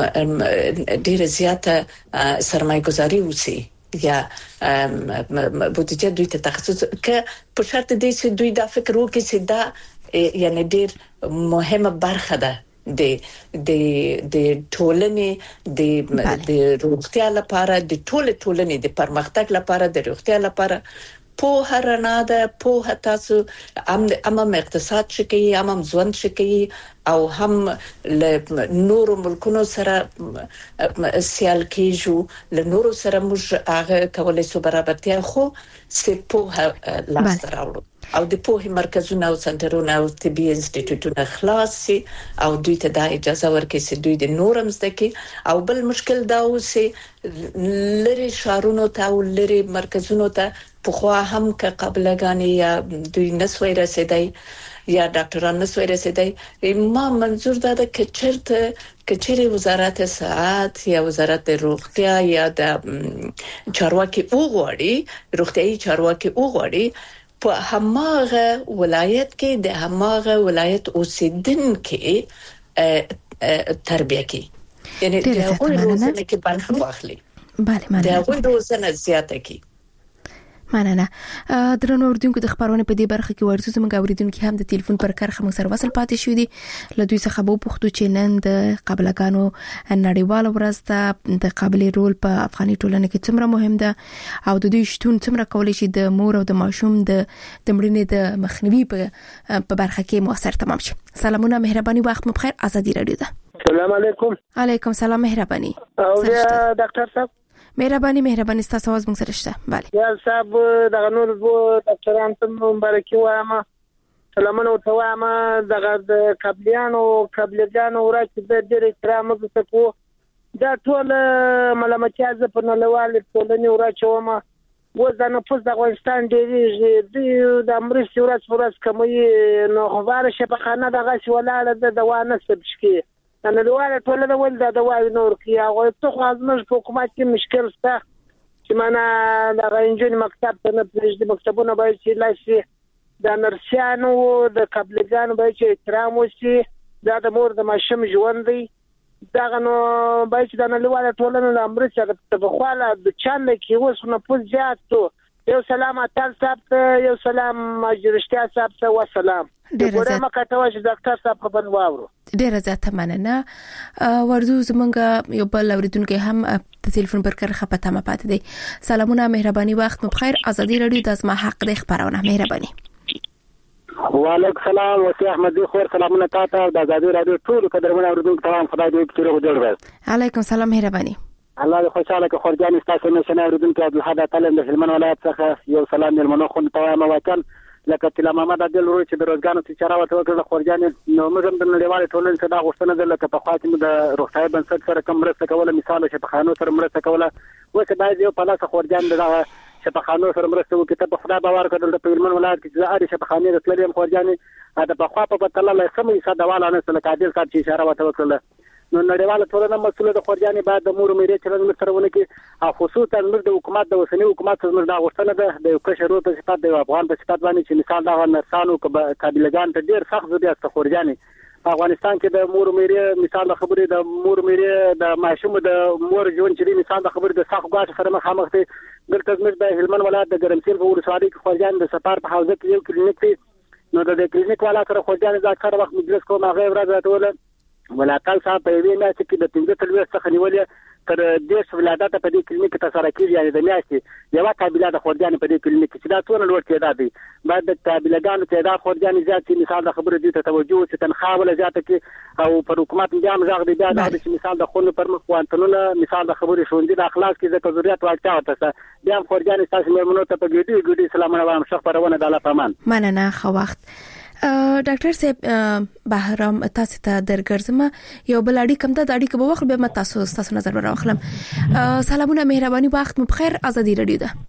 ډیره زیاته سرمایه‌ګذاري وسی یا بودجه دوی ته تخصص ک په شرط دې چې دوی دا فکر وکړي چې دا یعنی ډیر مهمه برخه ده د د د ټولنې د د روغتیا لپاره د ټول ټولنې د پرمختګ لپاره د روغتیا لپاره په هرنا ده په تاسو ام ام اقتصاد شکی ام ژوند شکی او هم له نورو ملکونو سره سیال کیجو له نورو سره موږ هغه کولای سو برابرتیا خو سپوه لاس راوړو او د پوهې مرکزونه او سنټرونه او طبي انسټیټیوټونه خلاص سي او دوی ته د اجازه ورکړي چې دوی د نورم زده کی او بل مشکل دا و چې لری شارونو ته او لری مرکزونو ته په خوا هم ک قبلګانی یا دوی نسوي رسیدای یا ډاکټران نسوي رسیدای ما منظور دا د کچرته کچري وزارت صحت یا وزارت روغتیا یا د چارواکي اوغوړي روغتيایي چارواکي اوغوړي په هماغه ولایت کې د هماغه ولایت اوسیدونکو تربیه کې یعنی د هغوی روزنه کې برخه واخلي بله مننه د هغوی روزنه زیاته کې مننه درنو اوریدونکو د خبرونه په دې برخه کې ورته زموږ اوریدونکو هم د ټلیفون پر کرخه موږ سره وصل پاتې شو دي له دوی څخه به پوښتنه چې نن د قابلګانو نړیواله ورځ ده د قابل رول په افغاني ټولنه کې څومره مهم ده او د دوی شتون څومره کولای شي د مور او د ماشوم د د مړینې د مخنیوي په برخه کې موثر تمام شي. سلامونه مهرباني وخت مو بخیر. ازادي رادیو ده. السلام علیکم. علیکم سلام مهرباني. او ډاکټر صاحب مهرباني مهرباني تاسو आवाज موږ سره شته. بله یا صاحب دغه نور وو ډاکټران ته مبارکي وایم سلامونه ورته وایم دغه د قبلیانو قبلګانو ورته د ډېر احترام وکړو دا ټول ملامتیا ز په نړیوال ټولنې ورته وایم وزنه په افغانستان ډېر د امریکا ورځ ورځ کومي نو خبره شپخانه دغه ولاله د دوانه سبشکي انا لواله ټولنه ول د دوای نور کې هغه ته خو ازمش په حکومت کې مشکل شته چې معنا د رنجون مکتب ته نه پرېږدي مکتبونه باید چې لاسي د نرسانو د قبلګانو باید چې احترام وشي دا د مور د ماشوم ژوند دی دا نو باید چې د لواله ټولنه د امریکا په خواله د چاند کې اوس نه پوز زیاتو یو سلام اتل صاحب یو سلام ماجرشتیا صاحب ته وسلام ډیره زه مکتوه چې ډاکټر صاحب خبر واورو ډیره زه مننه ورزو زمونږ یو بل اوریدونکو هم په ټلیفون پر کرخه پته ما پاتې دي. سلامونه مهرباني وخت مو بخیر. ازادي رادیو د اسما حق د خبرونه مهرباني. وعلیکم السلام وسی احمدی خور سلامونه تاسو د ازادي رادیو ټول قدرمن اوریدونکو تمام خدای دې کړو جوړ وي. علیکم السلام مهرباني. الله دې خوشاله کې خورجان تاسو نه شنه اوریدونکو عبد الحد تعالی د هلمند ولایت څخه یو سلام ملمنو خو ته ما وکړ لکه تل محمد عادل ورو چې د روزګانو تجارت وته وکړه خورجان نو موږ هم د نړیوال ټولنې څخه دا غوښتنه ده لکه په خاطر د روغتیا بنسټ سره کوم مرسته کوله مثال چې په خانو سره مرسته کوله وکړه باید یو په لاس خورجان دغه چې په خانو سره مرسته وکړي ته په خدای باور کړل د هلمند ولایت کې چې اړ چې په خانې د تلریم خورجان دا په خوا په بدله له سمې صدواله نه سره عادل صاحب چې اشاره وته وکړه نو نړیواله ټولنه مسؤله د خورجانې بعد د مور مېرې چلند سره ونه کې او خصوصا موږ د حکومت د وسنی حکومت څخه دا غوښتنه ده د یو کشر په صفات د افغان په صفات باندې چې مثال دا نرسانو قابلګان ته ډیر سخت زیات د خورجانې په افغانستان کې د مور مېرې مثال خبرې د مور مېرې د ماشوم د مور ژوند چې مثال د خبرې د سخت غاټ سره مخامخ دي دلته زموږ د هلمند ولایت د ګرمسیر په ولسوالۍ کې خورجان د سفار په حوزه کې یو کلینیک دی نو د کلینیک والا سره خورجان د اکثر وخت مجلس کوم هغه ورځ راټول ملاقات صاحب په وینا چې د پنځه تلوي څخه نیولې تر دیش ولادت په دې کلینیک ته سره کېږي یعنی د میاشتې یو قابلیت د خورجان په دې کلینیک چې دا ټول لوړ تعداد دی بعد د قابلیتانو تعداد خورجان زیات شي مثال د خبرو دي ته توجه چې تنخواه ولا زیاته کې او پر حکومت بیا مزاغ دی بیا د مثال د خونو پر مخ وانتنونه مثال د خبرو شوندې د اخلاق کې د ضرورت واقعا ورته بیا خورجان تاسو مېرمنو ته په ګډي ګډي سلامونه وایم شخ پرونه د الله پامان مننه خو وخت ډاکټر صاحب بهرام تاسو ته درګرځم یو بل اړیکه کم د اړیکه په وخت به مت تاسو تاسو نظر ورخلم سلامونه مهرباني وخت مو بخیر ازادي رادیو ده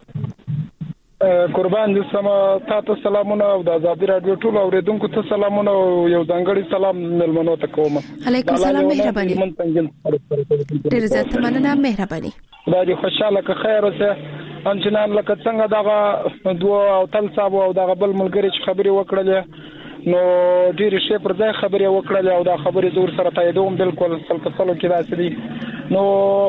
قربان دي سم تاسو سلامونه او د ازادي رادیو ټول اوریدونکو ته سلامونه یو ځانګړي سلام ملمنو ته کوم علیکم سلام مهرباني ډیر زیات مننه مهرباني دا دي خوشاله که خیر اوسه انجنان لکه څنګه دغه دوه او تل صاحب او دغه بل ملګری چې خبري وکړلې نو ډیر شي پر ځای خبري وکړلې او دا خبري دور سره تاییدوم بالکل سلکسلو کې راځي دي نو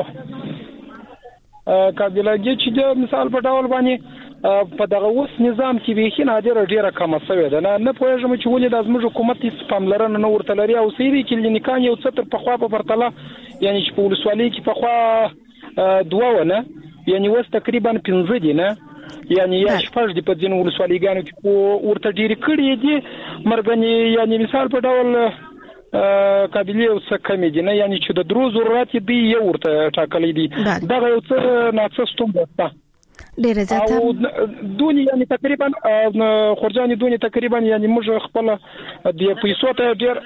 کابلګي چې د مثال په ډول باندې په دغه اوس نظام کې به خې نادر ډیره کم شوې ده نه نه پوهېږم چې ولې د ازمج حکومت هیڅ پاملرنه نه ورته لري او سیری کلینیکان یو څتر په خوا په پرتله یعنی چې په ولسوالۍ کې په خوا دوه ونه یعنی وس تقریبا پنځه دي نه یعنی یا شپږ دي په ځینو ولسوالیګانو کې ورته ډیر کړي دي مرګنی یعنی مثال په ډول قابلیت او څه کمی دي نه یعنی چې د درو ضرورت دی یو ورته ټاکلې دي دا یو څه ناڅستوم ده ډیر زیات او دونی یعنی تقریبا خورجانی دونی تقریبا یعنی موږ خپل د پیسو ته ډیر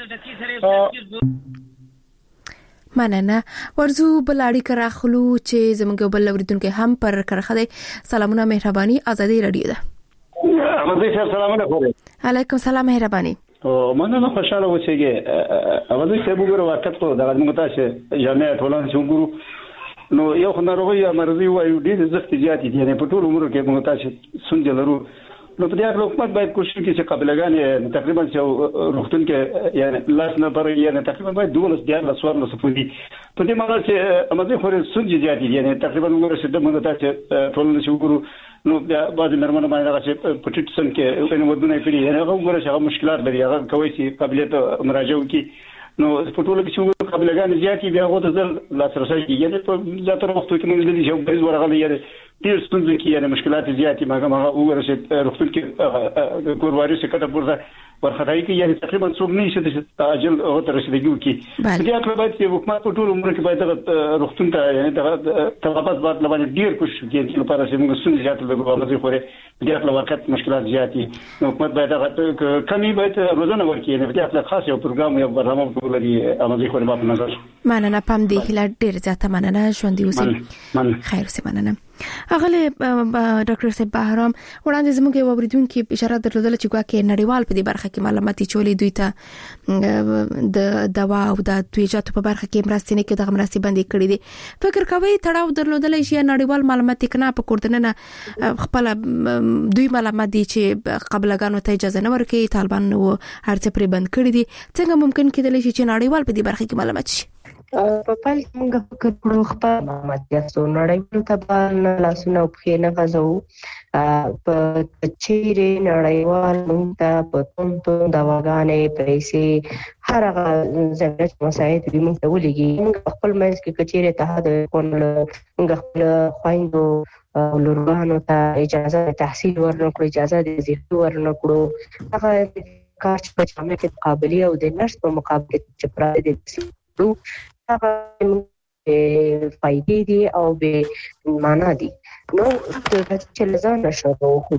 مننه ورزو بلاړی کرا خلو چې زموږ بل اوریدونکو هم پر کرخه دي سلامونه مهرباني ازادي رادیو ده ازادي سلامونه خوري علیکم سلام مهرباني او مننه خوشاله اوسېږي ازادي څه وګورو وخت ته دغه موږ تاسو جامعه ټولنه چې وګورو نو یو خناروي مرضی وایو ډیر زفت زیات دي نه په ټول عمر کې موږ تاسو سنجل لرو نو په دې حکومت باید کوشش وکړي چې قبلګان تقریبا چې روختون کې یعنی لاس نه پر یعنی تقریبا باید دولس دیار لسوار نه سپودي په دې معنی چې امازي خوري سنجي زیات دي یعنی تقریبا موږ رسېد موږ تاسو ټولنه چې وګورو نو بعض مرمنه باندې راځي په ټیټسن کې په ودونه کړي یعنی هغه وګوره چې هغه مشکلات لري هغه کوي چې قابلیت مراجعه وکړي نو په ټولو کې چې قابلګان زیات دي هغه د ځل لاسرسي کې یعنی په زیاتره وخت کې موږ د دې یو بریز ورغلي یعنی ډیر ستونزې کې یعنی مشکلات زیات دي مګر هغه وګوره چې روغتون کې کورواریو څخه کټه پورته ورخدای کې یعنی تقریبا څوک نه شي د تعجل او تر رسیدګي وکړي دې اکرام باید چې حکومت په ټول عمر کې باید روغتون ته یعنی د طلبات باید لبانې ډیر کوشش وکړي چې لپاره چې موږ څنګه زیات لګو غواړو خو دې اکرام وخت مشکلات زیات دي حکومت باید کمی باید روزانه ورکړي یعنی دې اکرام خاص یو پروګرام یو برنامه ولري امازي خو په نظر مننه پم دی هله ډیر زیاته مننه ژوند اوسئ خیر اوسئ مننه اغله ډاکټر صاحب بهرام وړاندې زموږ اوریدونکو اشاره درلودل چې ګواکې نړیوال په دې برخه کې معلوماتي چولې دوی ته د دوا او د تویجاتو په برخه کې مرستې نه کې د مرستې باندې کړې دي فکر کوي تړاو درلودل شي نړیوال معلوماتي کنا په کوردنه خپل دوی معلومات دي چې قبلګانو ته اجازه نه ورکړي طالبان نو هرڅه پرې بند کړی دي څنګه ممکن کېدلی شي چې نړیوال په دې برخه کې معلومات شي په پال موږ فکر کړو خپل معلومات یاسو نړیوال ته لاسونه په نه غزو په چیرې نړیوال موږ ته په تونتو دواګانې پیسې هر هغه ضرورت مساعد دې موږ ته ولګي موږ خپل مېز کې کچېره ته د کول موږ خپل خويندو لورګانو ته اجازه تحصیل ورنکړو اجازه د زیاتو ورنکړو هغه کار چې په جامعه کې قابلیت او د نرس په مقابله کې پراته دي هغه فائدې دي او به معنا دي نو چې لزان نشو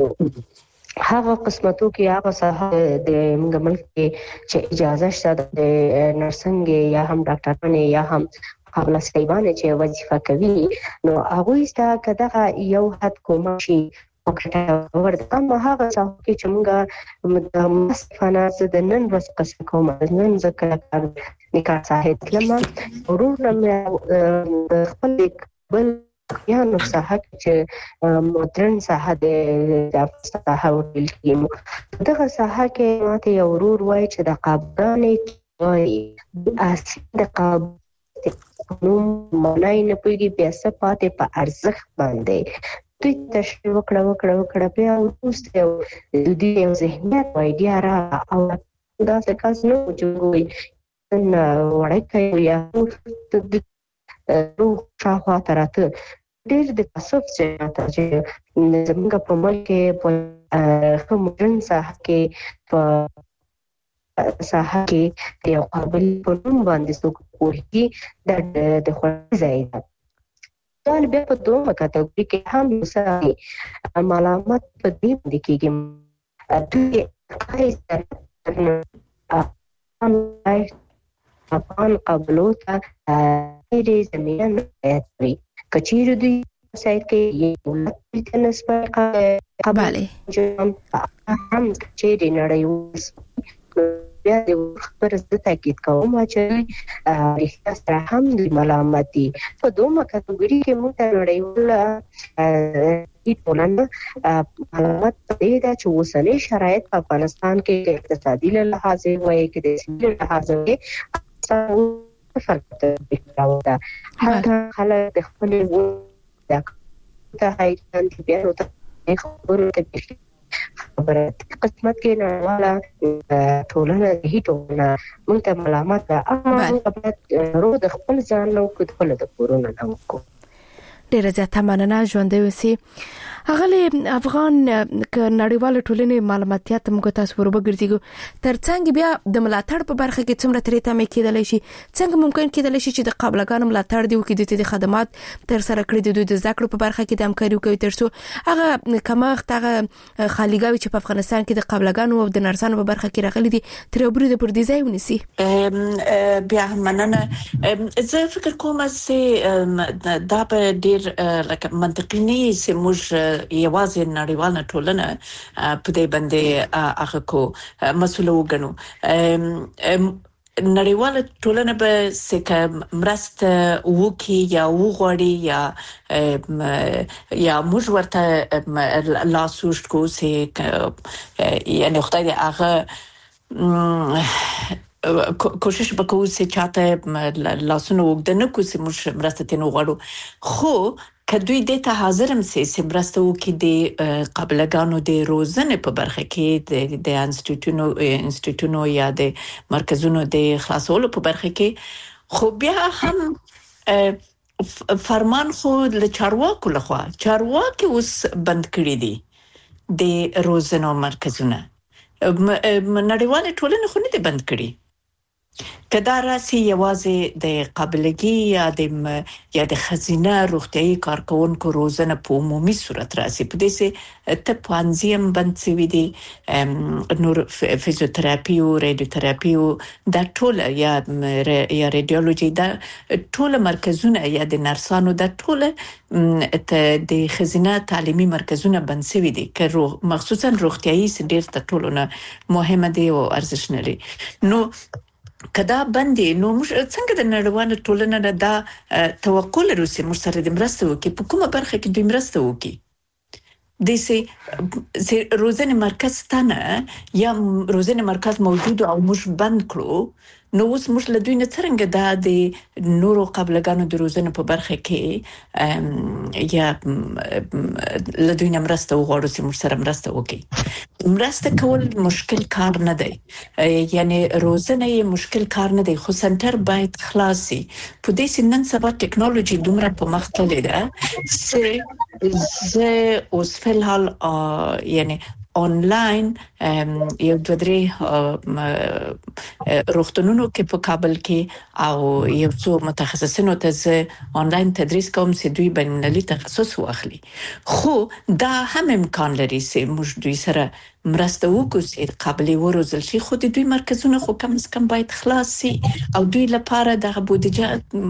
هغه قسمتو کې هغه صحه د موږ ملک کې چې اجازه شته د نرسنګ یا هم ډاکټرانه یا هم قبل سیبانه چې وظیفه کوي نو هغه ستا کداغه یو حد کوم شي او کټه ورته اما هغه څه چې موږ د مصفانه د نن ورځ قصه کوم نن ذکر نکاح صاحب لما ورور نه خپل بل یا نو صحه چې مدرن صحه د صحه ورل کېمو دغه صحه کې ماته یو ورور وای چې د قابلانې وای اسید د قاب نو مونای نه پويږي بیا څه پاتې په ارزښت باندې دوی تشریح وکړه وکړه وکړه بیا وروسته د دې یو ذهنیت وایډیا را او دا څه کس نو جوړوي وړکه یا د روغ شاوخوا ته راته ډېر د تاسف چې زموږ په ملک کې په کومرن ساحه کې په ساحه کې یو قابل په نوم باندې څوک کوي د د خوړ ځای ده دا بیا په دوه کټګوري کې هم وسایي معلومات په دې باندې کېږي دوی کایسر هم افغان قبلو ته ډېرې زمینه نه لري کچېرې دوی سایت کې یو ولایت نسبت قباله هم کچېرې نړیوال بیا د خبر زده تاکید کوم چې رښتیا سره هم د ملامتي په دوه کټګوري کې موږ ته نړیوال ټولنه معلومات دی دا چې اوسنۍ شرایط په افغانستان کې اقتصادي لحاظ وایي کې د سیاسي لحاظ وایي فرق راوړه حتی خلک د خپل د ته هایتان چې بیا ورته خبرو ته خبره قسمت کې نه والا ټولنه هیټونه موږ ته ملامت ده اما موږ رو د خپل ځان نو خپل د کورونه نو کو ډیره زیاته مننه ژوندۍ اوسئ اغلی افغان ک نړیوال ټولنې معلوماتیات موږ تاسو وربګرځيګو ترڅنګ بیا د ملاتړ په برخه کې څومره ترې تمه کېدل شي څنګه ممکن کېدل شي چې د قابلګانو ملاتړ دی او کې د خدمات تر سره کړی د دوی د ذکر په برخه کې د همکاري کوي ترڅو هغه کماغت هغه خالیګاوي چې په افغانستان کې د قابلګانو او د نرسانو په برخه کې راغلي دي تر اوبري د پر دي ځای ونیسي بیا مننه زه فکر کوم چې دا په ډیر لکه منطقي نه سي موږ یوازې نړیواله ټولنه په دې باندې هغه کو مسؤل وګڼو نړیواله ټولنه به سکه مرسته وکي یا وغوړي یا یا موږ ورته لاسوشت کو سي یعنی خدای دې هغه کوشش وکړو چې چاته لاسونه وګدنه کو چې موږ مرسته تنو غواړو خو کدوې د ته حاضرم سي سمرسته وکي د قابلګانو د روزنه په برخه کې د انسټیټونو انسټیټونو یا د مرکزونو د خلاصولو په برخه کې خو بیا هم فرمان خو له چارواکو لخوا چارواکي اوس بند کړی دي د روزنه مرکزونه نړیواله ټولنه خو نه دي بند کړی کدا راسي یوازې د قابلګي یا د یا د خزینه روغتيایي کارکونکو روزنه په عمومي صورت راسي په دې سه ته پانزیم بند سوي دي نور فزیوتراپي او ریډیوتراپي دا ټول یا یا ریډیولوژي دا ټول مرکزونه یا د نرسانو دا ټول د خزینه تعلیمي مرکزونه بند سوي دي که مخصوصا روغتيایي ډېر ته ټولونه مهمه دي او ارزښت لري نو کدا باندې نو موږ څنګه د نړیوالو ټولنې دا توقع لرو چې موږ سره د مرسته وکړي په کومه برخه کې د مرسته وکړي د سي روزنه مرکز ستنه یا روزنه مرکز موجود او موږ بند کړو نو اوس موږ له دوی نه څنګه دا د نورو قابلګانو د روزنه په برخه کې یا له دوی نه مرسته وغواړو چې موږ سره مرسته وکړي مرسته کول مشکل کار نه دی یعنی روزنه یې مشکل کار نه دی خو سنټر باید خلاصي په دې سنن سبا ټیکنالوژي دومره په مخ تللی ده چې زه اوس فلحال یعنی آنلاین یو دوه درې روغتونونو کې په کابل کې او یو څو متخصصینو ته زه آنلاین تدریس کوم چې دوی بین المللي تخصص واخلي خو دا هم امکان لري چې موږ دوی سره مرسته وکړو چې قابلیت وروزل شي خو د دوی مرکزونه خو کم از کم باید خلاص شي او دوی لپاره د بودیجه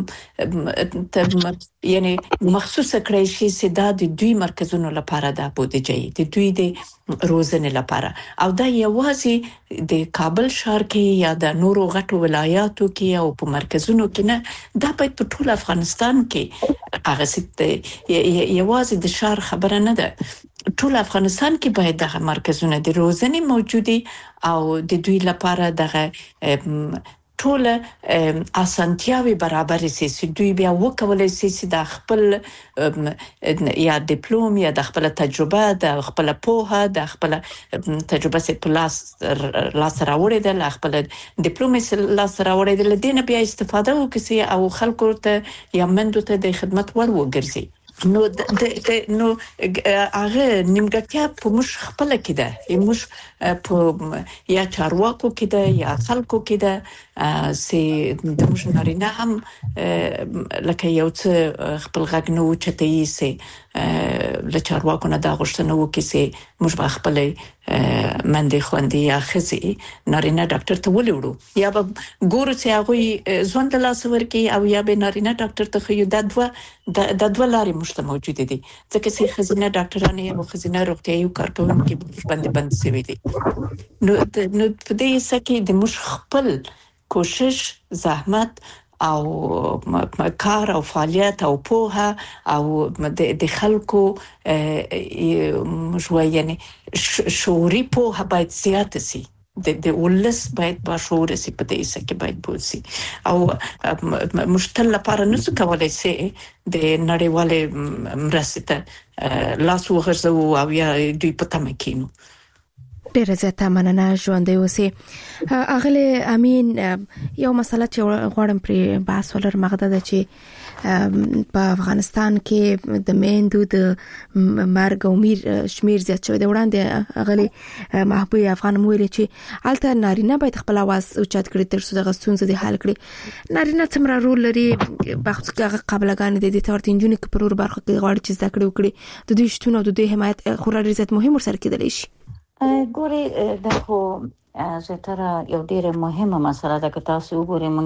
یعنی مخصوصه کړی شي چې دا د دوی مرکزونو لپاره د بودیجه د دوی د روزنه لپاره او دا یوازې د کابل ښار کې یا د نورو غټو ولایاتو کې او په مرکزونو کې نه دا باید په ټول افغانستان کې هغه ست یوازې د ښار خبره نه ده ټول افغانستان کې باید دغه مرکزونه د روزنې موجودي او د دوی لپاره دغه ټوله اسانتیاوي برابر سي چې دوی بیا وکولای شي چې د خپل یا ډیپلوم یا د خپل تجربه د خپل پوهه د خپل تجربه سي پلاس لاس راوړي د خپل ډیپلوم سي لاس راوړي د دې بیا استفاده وکړي او خلکو ته یا مندو ته د خدمت ور وګرځي. نو د نو هغه نیمګړتیا په مش خپل کې ده، موږ په یا چارواکو کې ده یا خلکو کې ده سي د موږ نارینه هم لکه یو څه خپل غږ نه وچتای سي له چارواکو نه دا غوښتنه وکړي سي موږ به خپل منډي خوندي یا خزي نارینه ډاکټر ته ولیوړو یا به ګورو چې هغه ځوند لاس ورکی او یا به نارینه ډاکټر ته خو د دوه د دوه لارې مشته موجود دي ځکه چې خزینه ډاکټرانه یا خزینه روغتیايي کارکونکو باندې بند شوی دي. نو نو په دې سکه د مش خپل کوشش زحمت او کار او فعالیت او پوهه او د خلکو مشوي یعنی شعوري پوهه باید زیات سي د د ولس باید با شعور سي په دې سکه باید بوسي او مشتل لپاره نو څه کولای سي د نړیوالې مرسته لاس وغورځو او یا دوی په تمه کینو. ډېر زیاته مننه ژوندۍ اوسئ. اغله امین یو مسله چې غواړم پر بحث ولر مغده ده چې په افغانستان کې د میندو د مرګ او میر شمیر زیات شوی دی. وړاندې اغله محبوب افغان مویل چې الته نارینه باید خپل आवाज اوچت کړي تر څو د غستونزه د حل کړي. نارینه څومره رول لري بخښه قبلګان د دې تورت انجونی کې پرور برخه کې غواړي چې ذکر وکړي د دې شتون او د دې حمایت خورا عزت مهم ورسره کېدلی شي. ګوري دا خو زتره یو ډیره مهمه مسله ده که تاسو وګورئ موږ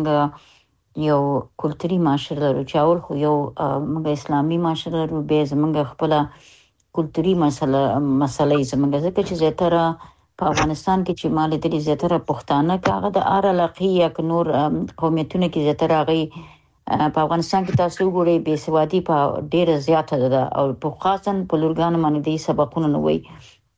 یو کلتوري معاشره لرو چې اول خو یو موږ اسلامي معاشره لرو به زموږ خپل کلتوري مسله مسلې زموږ ځکه چې زتره په افغانستان کې چې مال دي زتره پښتانه کاغه د ار علاقې یا نور قومیتونه کې زتره غي په افغانستان کې تاسو وګورئ بے سوادي په ډیره زیاته ده او په خاصن په لورګان باندې دي سبقونه نه وي.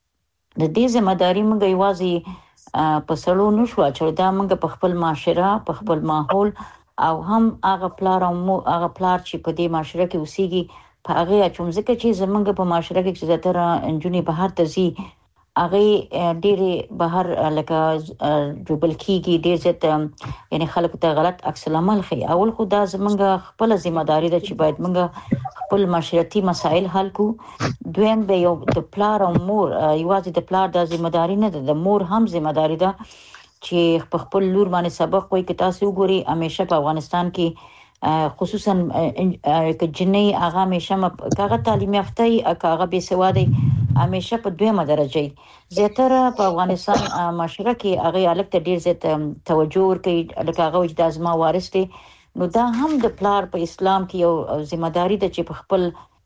د دې ځمداري موږ یوازې په سړو نشو چې دا موږ په خپل معاشره په خپل ماحول او هم هغه پلار او هغه پلار چې په دې معاشره کې اوسېږي په هغه چې ځکه چې زمونږ په معاشره کې چې زیاتره انجونی بهر ته ځي هغه ډېر بهر لکه جوبل کیږي ډېر زیات یعنی خلک ته غلط عکس العمل خي. اول خو دا زمونږ خپل ځمداري ده چې باید موږ خپل معاشرتي مسائل حل کو. دویم به یو د پلار او مور یوازې د پلار د ځمداري نه ده د مور هم ځمداري ده چې په خپل لور باندې سبق وایي. که تاسو وګورئ همیشه په افغانستان کې خصوصا که جنۍ هغه همیشه هغه تعلیم یافته ای هغه بې سواده همیشه په دویمه درجه زیاتره په افغانستان معاشره کې هغه الګ ته ډیر زیات توجه ورکوي لکه هغه وجد ازما وارث دي. نو دا هم د پلار په اسلام کې یو ځمداري ده چې په خپل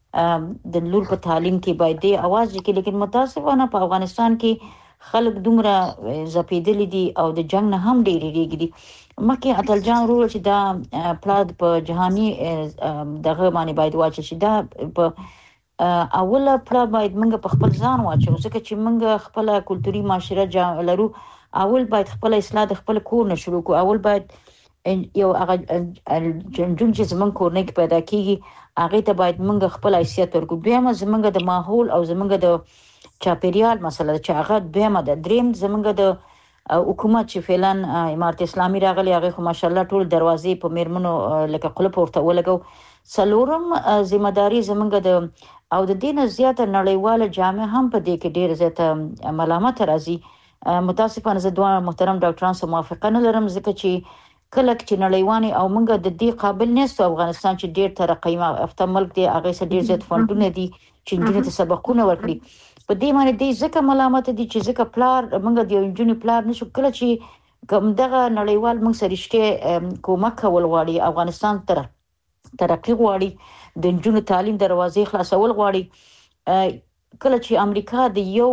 د لور په تعلیم کې باید دی आवाज وکړي. لیکن متاسفانه په افغانستان کې خلک دومره زپیدل دي او د جنگ نه هم ډیر ریږي. مکه عدل جان رول چې دا پلاد په جهاني دغه باندې باید واچي چې دا په اوله پلا باید موږ په خپل ځان واچو ځکه چې موږ خپل کلتوري معاشره لرو. اول باید خپل اصلاح د خپل کور نه شروع کو. اول باید یو هغه جنجون چې زمونږ کورنۍ کې پیدا کیږي هغه ته باید موږ خپل حیثیت ورکو. دویمه زمونږ د ماحول او زمونږ د چاپیریال مسله چې هغه دویمه ده. دریم زمونږ د حکومت چې فعلا امارت اسلامي راغلی هغه خو ماشاءالله ټول دروازې په میرمنو لکه قلپ ورته ولګو. څلورم ځمداري زمونږ د او د دین زیاته نړیواله جامعه هم په دې کې ډیر زیاته ملامت راځي. متاسفانه زه دوه محترم ډاکټران سره موافقه نه لرم ځکه چې کله چې نړیواني او موږ د دې قابل نهستو. افغانستان چې ډیر ترقی یافته ملک دی هغه سره ډیر زیات فندونه دي چې جنونو ته سبقونه ورکړي. په دې باندې دې ځکه ملامت دي چې ځکه پلار موږ د یو جنونو پلار نشو کله چې کوم دغه نړیوال موږ سره رښتې کومک کول غواړي افغانستان تر ترقی غواړي د جنونو تعلیم دروازې خلاصول غواړي. کله چې امریکا د یو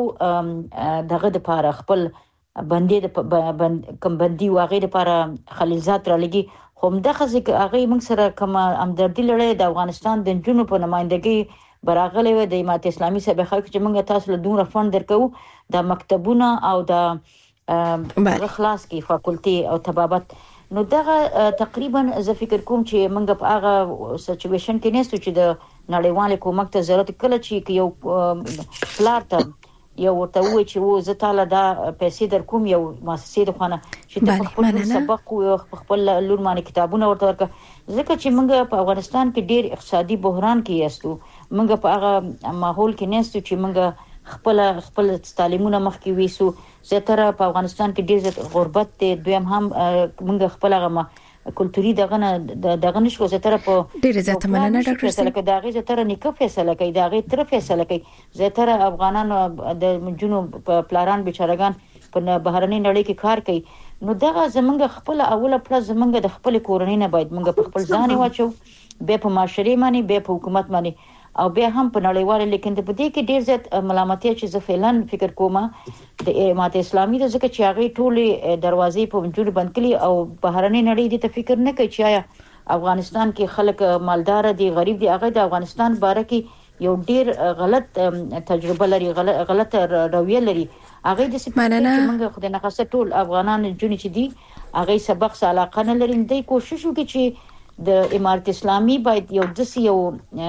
دغه د لپاره خپل بندي د کم بندي واغې لپاره خلیلزات را لګي خو مدغه ځکه هغه موږ سره کوم همدردي لري د افغانستان د جنونو په نمائندګي براغلې و د امارت اسلامي سره خلک چې موږ تاسو له دومره فند درکو د مکتبونه او د اخلاص کې فاکولټي او طبابت نو دغه تقریبا زه فکر کوم چې موږ په هغه سچويشن کې نهستو چې د نړیوال کومک ته ضرورت کله چې یو پلار ته یو ورته وای چې و زه تعالی دا پیسې در کوم یو مؤسسې د خانه چې ته خپل سبق او خپل لور باندې کتابونه ورته ورکړه ځکه چې موږ په افغانستان کې ډېر اقتصادي بحران کې یاستو موږ په هغه ماحول کې نهستو چې موږ خپل خپل تعلیمونه مخکې وېسو زیاتره په افغانستان کې ډېر زیات غربت دی دویم هم موږ خپل هغه کلتوري دغه نه دغه نشو زیاتره په ډېر زیات مننه ډاکټر صاحب لکه داغه زیاتره نیکه فیصله کوي داغه تر فیصله کوي زیاتره افغانان د جنوب پلاران بیچارهګان په بهرني نړۍ کې کار کوي نو دغه زمونږ خپل اوله پلس زمونږ د خپل کورنۍ نه باید موږ په خپل ځان واچو به په معاشري باندې به په حکومت باندې او بیا هم په نړیواله لیکن د بده کې ډیر زیات ملامتي چې زه فعلا فکر کوم د امارت اسلامي د ځکه چې هغه ټولې دروازې په وجود بند کړي او بهرني نړۍ دې ته فکر نه کوي چې افغانستان کې خلک مالدار دي غریب دي هغه د افغانستان باره کې یو ډیر غلط تجربه لري غلط رویه لري هغه د مننه موږ خو د نقص ټول افغانان جونې چې دي هغه سبق علاقه نه لري د کوشش وکړي چې د امارت اسلامي باید یو دسي یو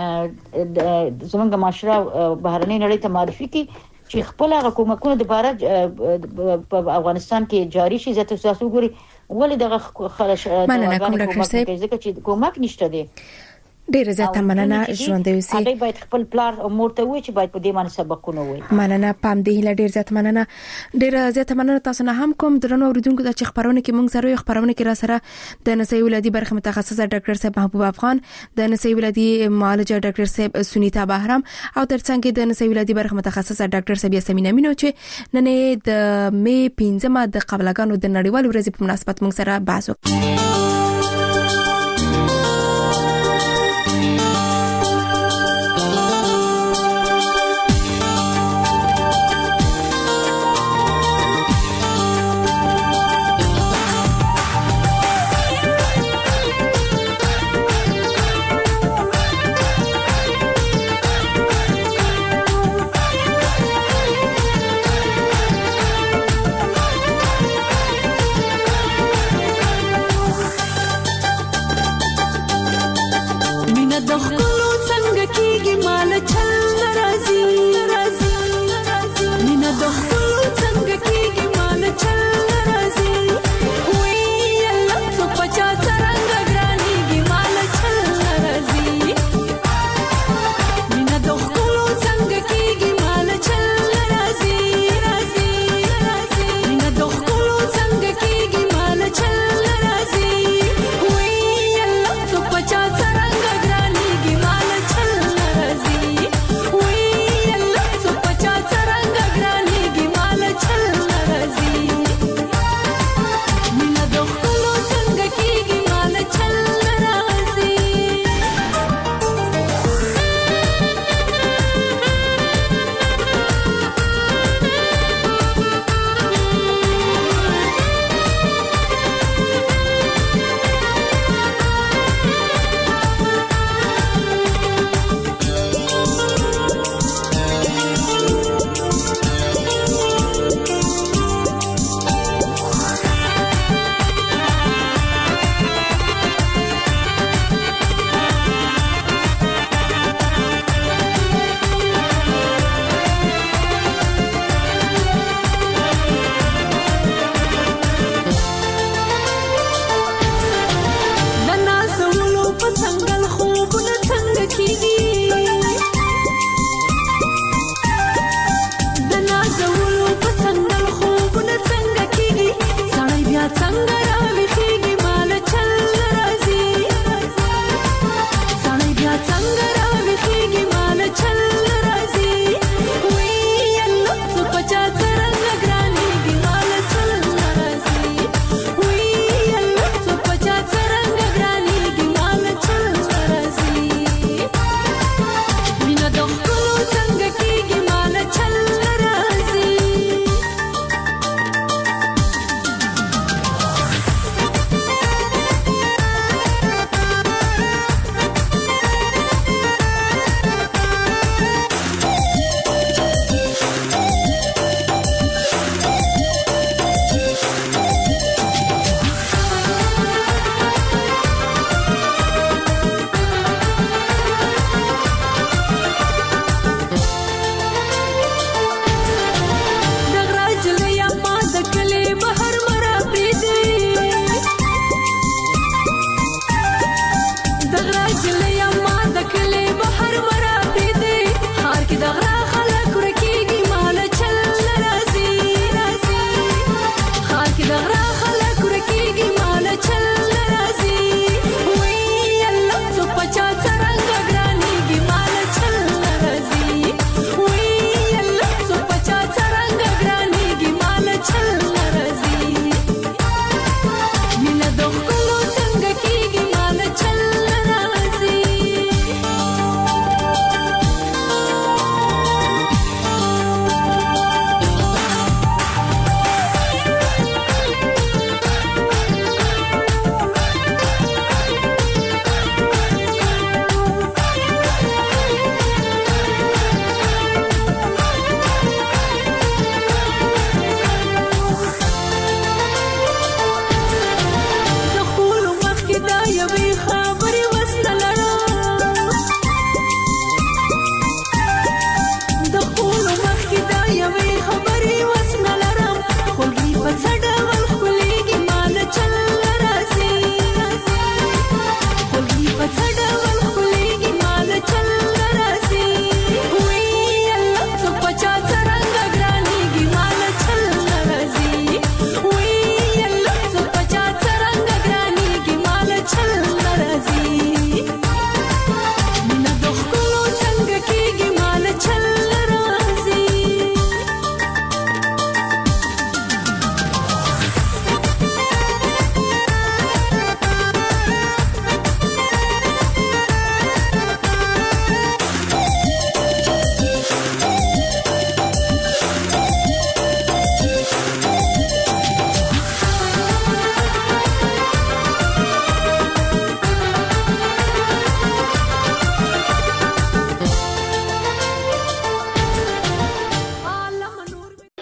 زمونږ معاشره بهرني نړۍ ته معرفي کړي چې خپل حکومتونه د بارد په افغانستان کې جاری شي زته تاسو ګوري ولې دغه خلش مننه کوم ډاکټر صاحب ځکه چې کومک نشته دی ډیر زیات مننه ژوند دی وسی هغه باید خپل پلان امور ته وای چې باید په دې باندې سبقونه وای مننه پام دی له ډیر زیات مننه ډیر زیات مننه تاسو نه هم کوم درنو اوریدونکو د خبرونه کې مونږ سره خبرونه کې را سره د نسوي ولادي برخه متخصصه ډاکټر صاحب محبوب افغان د نسوي ولادي معالجه ډاکټر صاحب سنیتا بهرام او ترڅنګ د نسوي ولادي برخه متخصصه ډاکټر صاحب یاسمین امینو چې نن د می پنځمه د قبلګانو د نړیوال ورځې په مناسبت مونږ سره بحث وکړ